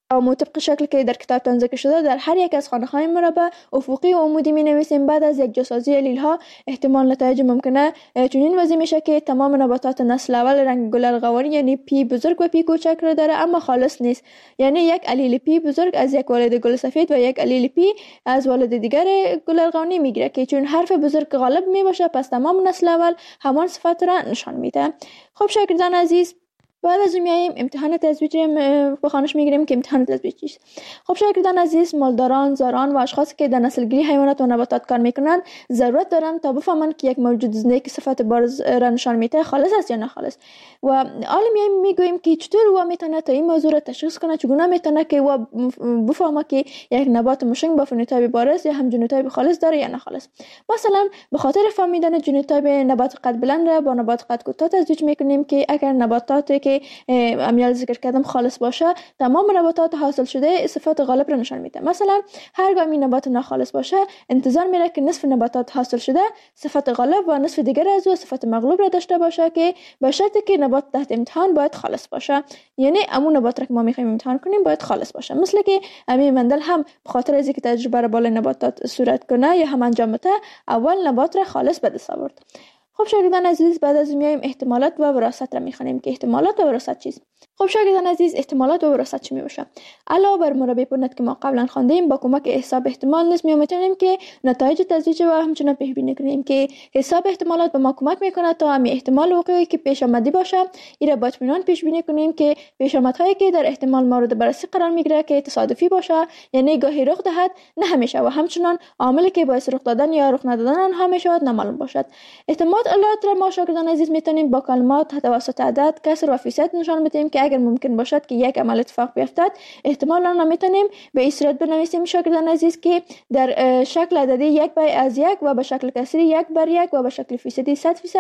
C: اما طبق شکل که در کتابتان ذکر شده در هر یک از خانه‌های مربع افقی و عمودی می‌نویسیم. بعد از یک جاسازی الیل‌ها احتمال نتایج ممکنه چنین وضعی میشه که تمام نباتات نسل اول رنگ گل ارغوانی یعنی پی بزرگ و پی کوچک را داره اما خالص نیست. یعنی یک الیل پی بزرگ از یک والد گل سفید و یک الیل پی از والد دیگر گل ارغوانی میگیره که چون حرف بزرگ غالب میباشه پس تمام نسل اول همان صفت را نشان میده. خب شاگردان عزیز، بعد از میاییم امتحان تزویج به خانش میگیریم که امتحان تزویج چیست. خب شاگردان عزیز، مالداران، زاران و اشخاصی که در نسلگیری حیوانات و نباتات کار میکنن ضرورت دارن تا بفهمن که یک موجود زنده که صفت بارز را نشان میده خالص است یا ناخالص. و حالا میگوییم که چطور او میتونه تا این موضوع را تشخیص کنه، چگونه میتونه که او بفهمه که یک نبات مشنگ با فنوتایپ بارز یا هم ژنوتایپ خالص داره یا ناخالص. مثلا به خاطر فهمیدن ژنوتایپ نبات قد بلند را با نبات قد کوتاه تزویج میکنیم که اگر نباتاتی که امیال ذکر کردم خالص باشه تمام نباتات حاصل شده صفات غالب را نشان میده. مثلا هرگاه این نبات ناخالص باشه انتظار میره که نصف نباتات حاصل شده صفت غالب و نصف دیگر از او صفت مغلوب را داشته باشه که به شرطی که نبات تحت امتحان باید خالص باشه. یعنی همون نبات را که ما میخوایم امتحان کنیم باید خالص باشه. مثل که امی مندل هم به خاطر از اینکه تجربه را بالای نباتات صورت کنه یا هم انجام بده اول نبات را خالص به دست آورد. خب شاگردان عزیز، بعد از میایم احتمالات و وراثت را میخوانیم که احتمالات و وراثت چیست. خب شاگردان عزیز، احتمالات و وراثت چی میباشه؟ علاوه بر مربع پونت که ما قبلا خواندیم با کمک حساب احتمال نیز میتونیم که نتایج تزویج و همچنین پیش بینی کنیم که حساب احتمالات به ما کمک میکنه تا همین احتمال وقوعی که پیش آمده باشه ایره با اطمینان پیش بینی کنیم که پیش آمدهایی که در احتمال مورد بررسی قرار میگیره که تصادفی باشه یعنی گاهی رخ دهد نه همیشه و همچنین عاملی که باعث رخ دادن یا رخ ندادن آنها میشود نامعلوم باشد. احتمالات را ما شاگردان عزیز میتونیم با کلمات توسط عدد، کسر و فیصد نشان بدیم که اگر ممکن باشد که یک عمل اتفاق بیفتد احتمال آن را میتونیم به این صورت بنویسیم شاگردان عزیز که در شکل عددی 1 از 1 و به شکل کسری 1 بر 1 و به شکل فیصدی 100%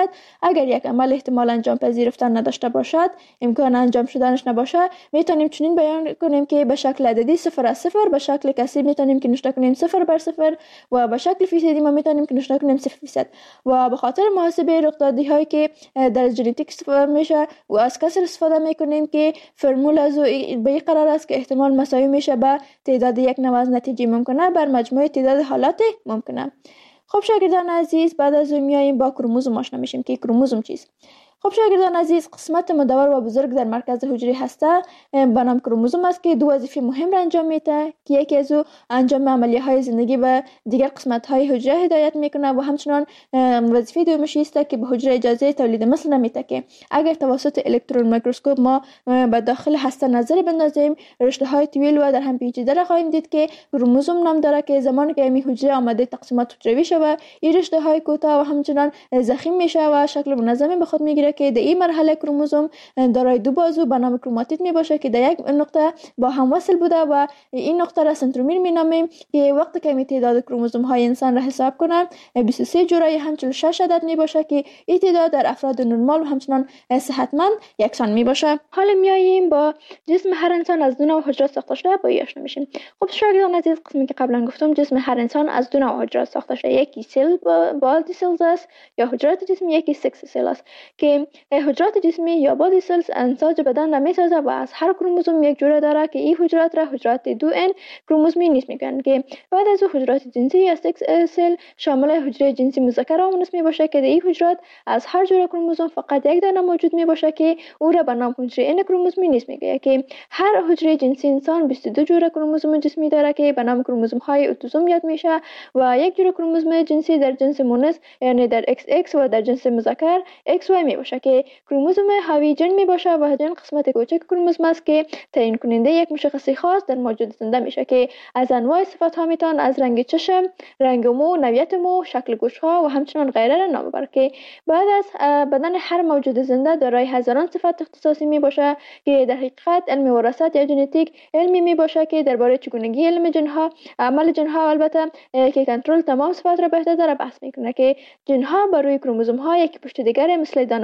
C: اگر یک عمل احتمال انجام پذیرفتن نداشته باشد امکان انجام شدنش نباشه میتونیم چنین بیان کنیم که به شکل عددی 0 از 0 به شکل کسری میتونیم که نشان کنیم 0 بر 0 و به شکل فیصدی ما میتونیم که نشان کنیم 0% و به خاطر محاسبه رخدادی هایی که در ژنتیک استفاده میشه و از کسر استفاده میکنیم که فرمول از به این قرار است که احتمال مساوی میشه به تعداد یک نوع از نتیجه ممکنه بر مجموع تعداد حالات ممکنه. خب شاگردان عزیز، بعد از اون میاییم با کروموزوم آشنا میشیم که کروموزوم چیست. خب شاگردان عزیز، قسمت مدور و بزرگ در مرکز حجره هسته به نام کروموزوم است که دو وظیفه مهم را انجام میده که یکی از او انجام عملیه‌های زندگی و دیگر قسمت‌های حجره هدایت میکنه و همچنین وظیفه دومش است که به حجره اجازه تولید مثل نمیده که اگر توسط الکترون میکروسکوپ ما به داخل هسته نظر بندازیم رشته‌های طویل و در هم پیچیده را خواهیم دید که کروموزوم نام داره که زمانی که این حجره آماده تقسیمات حجروی شود این رشته‌های کوتاه و همچنین ضخیم میشه و شکل منظمی به خود میگیره که در این مرحله کروموزوم دارای دو بازو به نام کروماتید می باشه که در یک نقطه با هم وصل بوده و این نقطه را سنترومیر می نامیم که وقتی که می تعداد کروموزوم های انسان را حساب کنم 23 جورای هم 46 عدد می باشه که این تعداد در افراد نرمال و همچنان صحتمند یکسان می باشه. حالا میاییم با جسم هر انسان از دو نوع حجرات ساخته شده با آشنا میشیم. خب شاگردان عزیز، قسمی که قبلا گفتم جسم هر انسان از دو نوع حجرات ساخته شده، یکی سل بادی سلز است یا حجرات جسمی، یکی سکس سل است که حجرات جسمی یا بادی سلز انساج بدن را میسازه و از هر کروموزوم یک جوره داره که این حجرات را حجرات 2n کروموزومی نیست میگن که بعد از حجرات جنسی یا سکس سل شامل حجره جنسی مذکر و مؤنث میباشه که در این حجرات از هر جوره کروموزوم فقط یک دانه موجود میباشه که او را به نام حجره n کروموزومی نیست میگه که هر حجره جنسی انسان 22 جوره کروموزوم جسمی داره که به نام کروموزوم های اتوزوم یاد میشه و یک جوره کروموزوم جنسی در جنس مؤنث یعنی در XX و در جنس مذکر XY میباشه که کروموزوم حاوی جن می باشه و جن قسمت کوچک کروموزوم است که تعیین کننده یک مشخصی خاص در موجود زنده میشه که از انواع صفات ها میتون از رنگ چشم، رنگ مو، نوعیت مو، شکل گوش ها و همچنین غیره را نام ببره که بعد از بدن هر موجود زنده دارای هزاران صفت اختصاصی می باشه که در حقیقت علم وراثت یا ژنتیک علمی می باشه که درباره چگونگی علم جن ها، عمل جن ها البته که کنترل تمام صفات را بهتر بحث میکنه که جن ها بر روی کروموزوم ها یکی پشت دیگر مثل دانه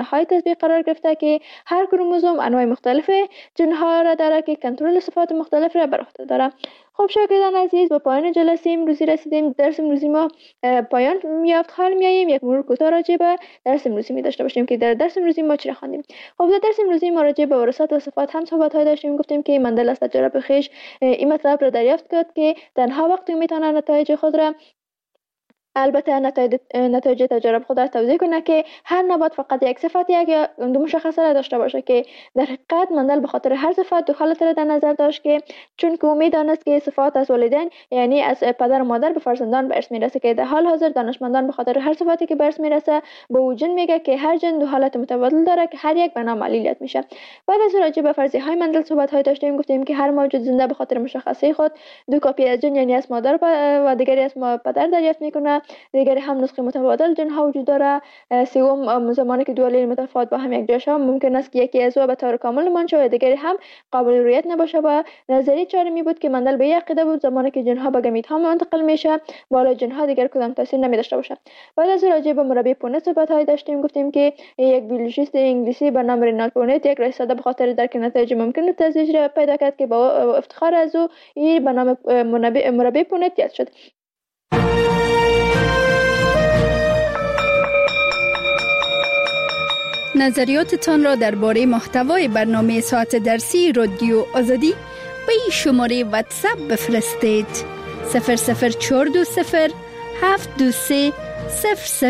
C: های تطبیق قرار گرفته که هر کروموزوم انواع مختلف ژن ها را دارد که کنترل صفات مختلف را بر عهده دارد. خب شاگردان عزیز، به پایان جلسه امروزی رسیدیم. درس امروزی ما پایان یافت. حال میاییم یک مرور کوتاه راجع به درس امروزی می داشته باشیم که در درس امروزی ما چی خواندیم. خب در درس امروزی ما راجع به وراثت و صفات هم صحبت های داشتیم. گفتیم که مندل از تجربه خویش این مطلب را دریافت کرد که تنها وقتی میتونه نتایج خود را البته نتایج تجارب خود را توضیح کنه که هر نبات فقط یک صفت یک یا دو مشخصه را داشته باشه که در حقیقت مندل به خاطر هر صفت دو حالت را در نظر داشت که چون که امید دانست که صفات از والدین یعنی از پدر و مادر به فرزندان به ارث میرسه که در حال حاضر دانشمندان به خاطر هر صفتی که به ارث میرسه به وجود میگه که هر ژن دو حالت متبادل داره که هر یک به نام علیلیت میشه. بعد از راجع به فرضیه های مندل صحبت های داشتیم. گفتیم که هر موجود زنده به خاطر مشخصه خود دو کپی از ژن یعنی از مادر و دیگری از پدر دریافت میکنه. دیگری هم نسخه متبادل ژن ها وجود داره. سوم زمانی که دو آلیل متفاوت با هم یک جا شوند ممکن است که یکی از او به طور کامل منشأ و دیگری هم قابل رؤیت نباشه. و نظریه چهارمی بود که مندل به یک عقیده بود زمانی که ژن ها به گمیت ها منتقل میشه بالا ژن ها دیگر کدام تاثیر نمی داشته باشه. بعد از راجع به مربی پونت صحبت های داشتیم. گفتیم که یک بیولوژیست انگلیسی به نام رینالد پونت یک رئیس ساده به خاطر درک نتایج ممکن تزریق را پیدا کرد که با افتخار از او به نام مربی پونت یاد شد.
A: نظریاتتان را درباره محتوای برنامه ساعت درسی رادیو آزادی به این شماره واتساپ بفرستید: 00420 723 00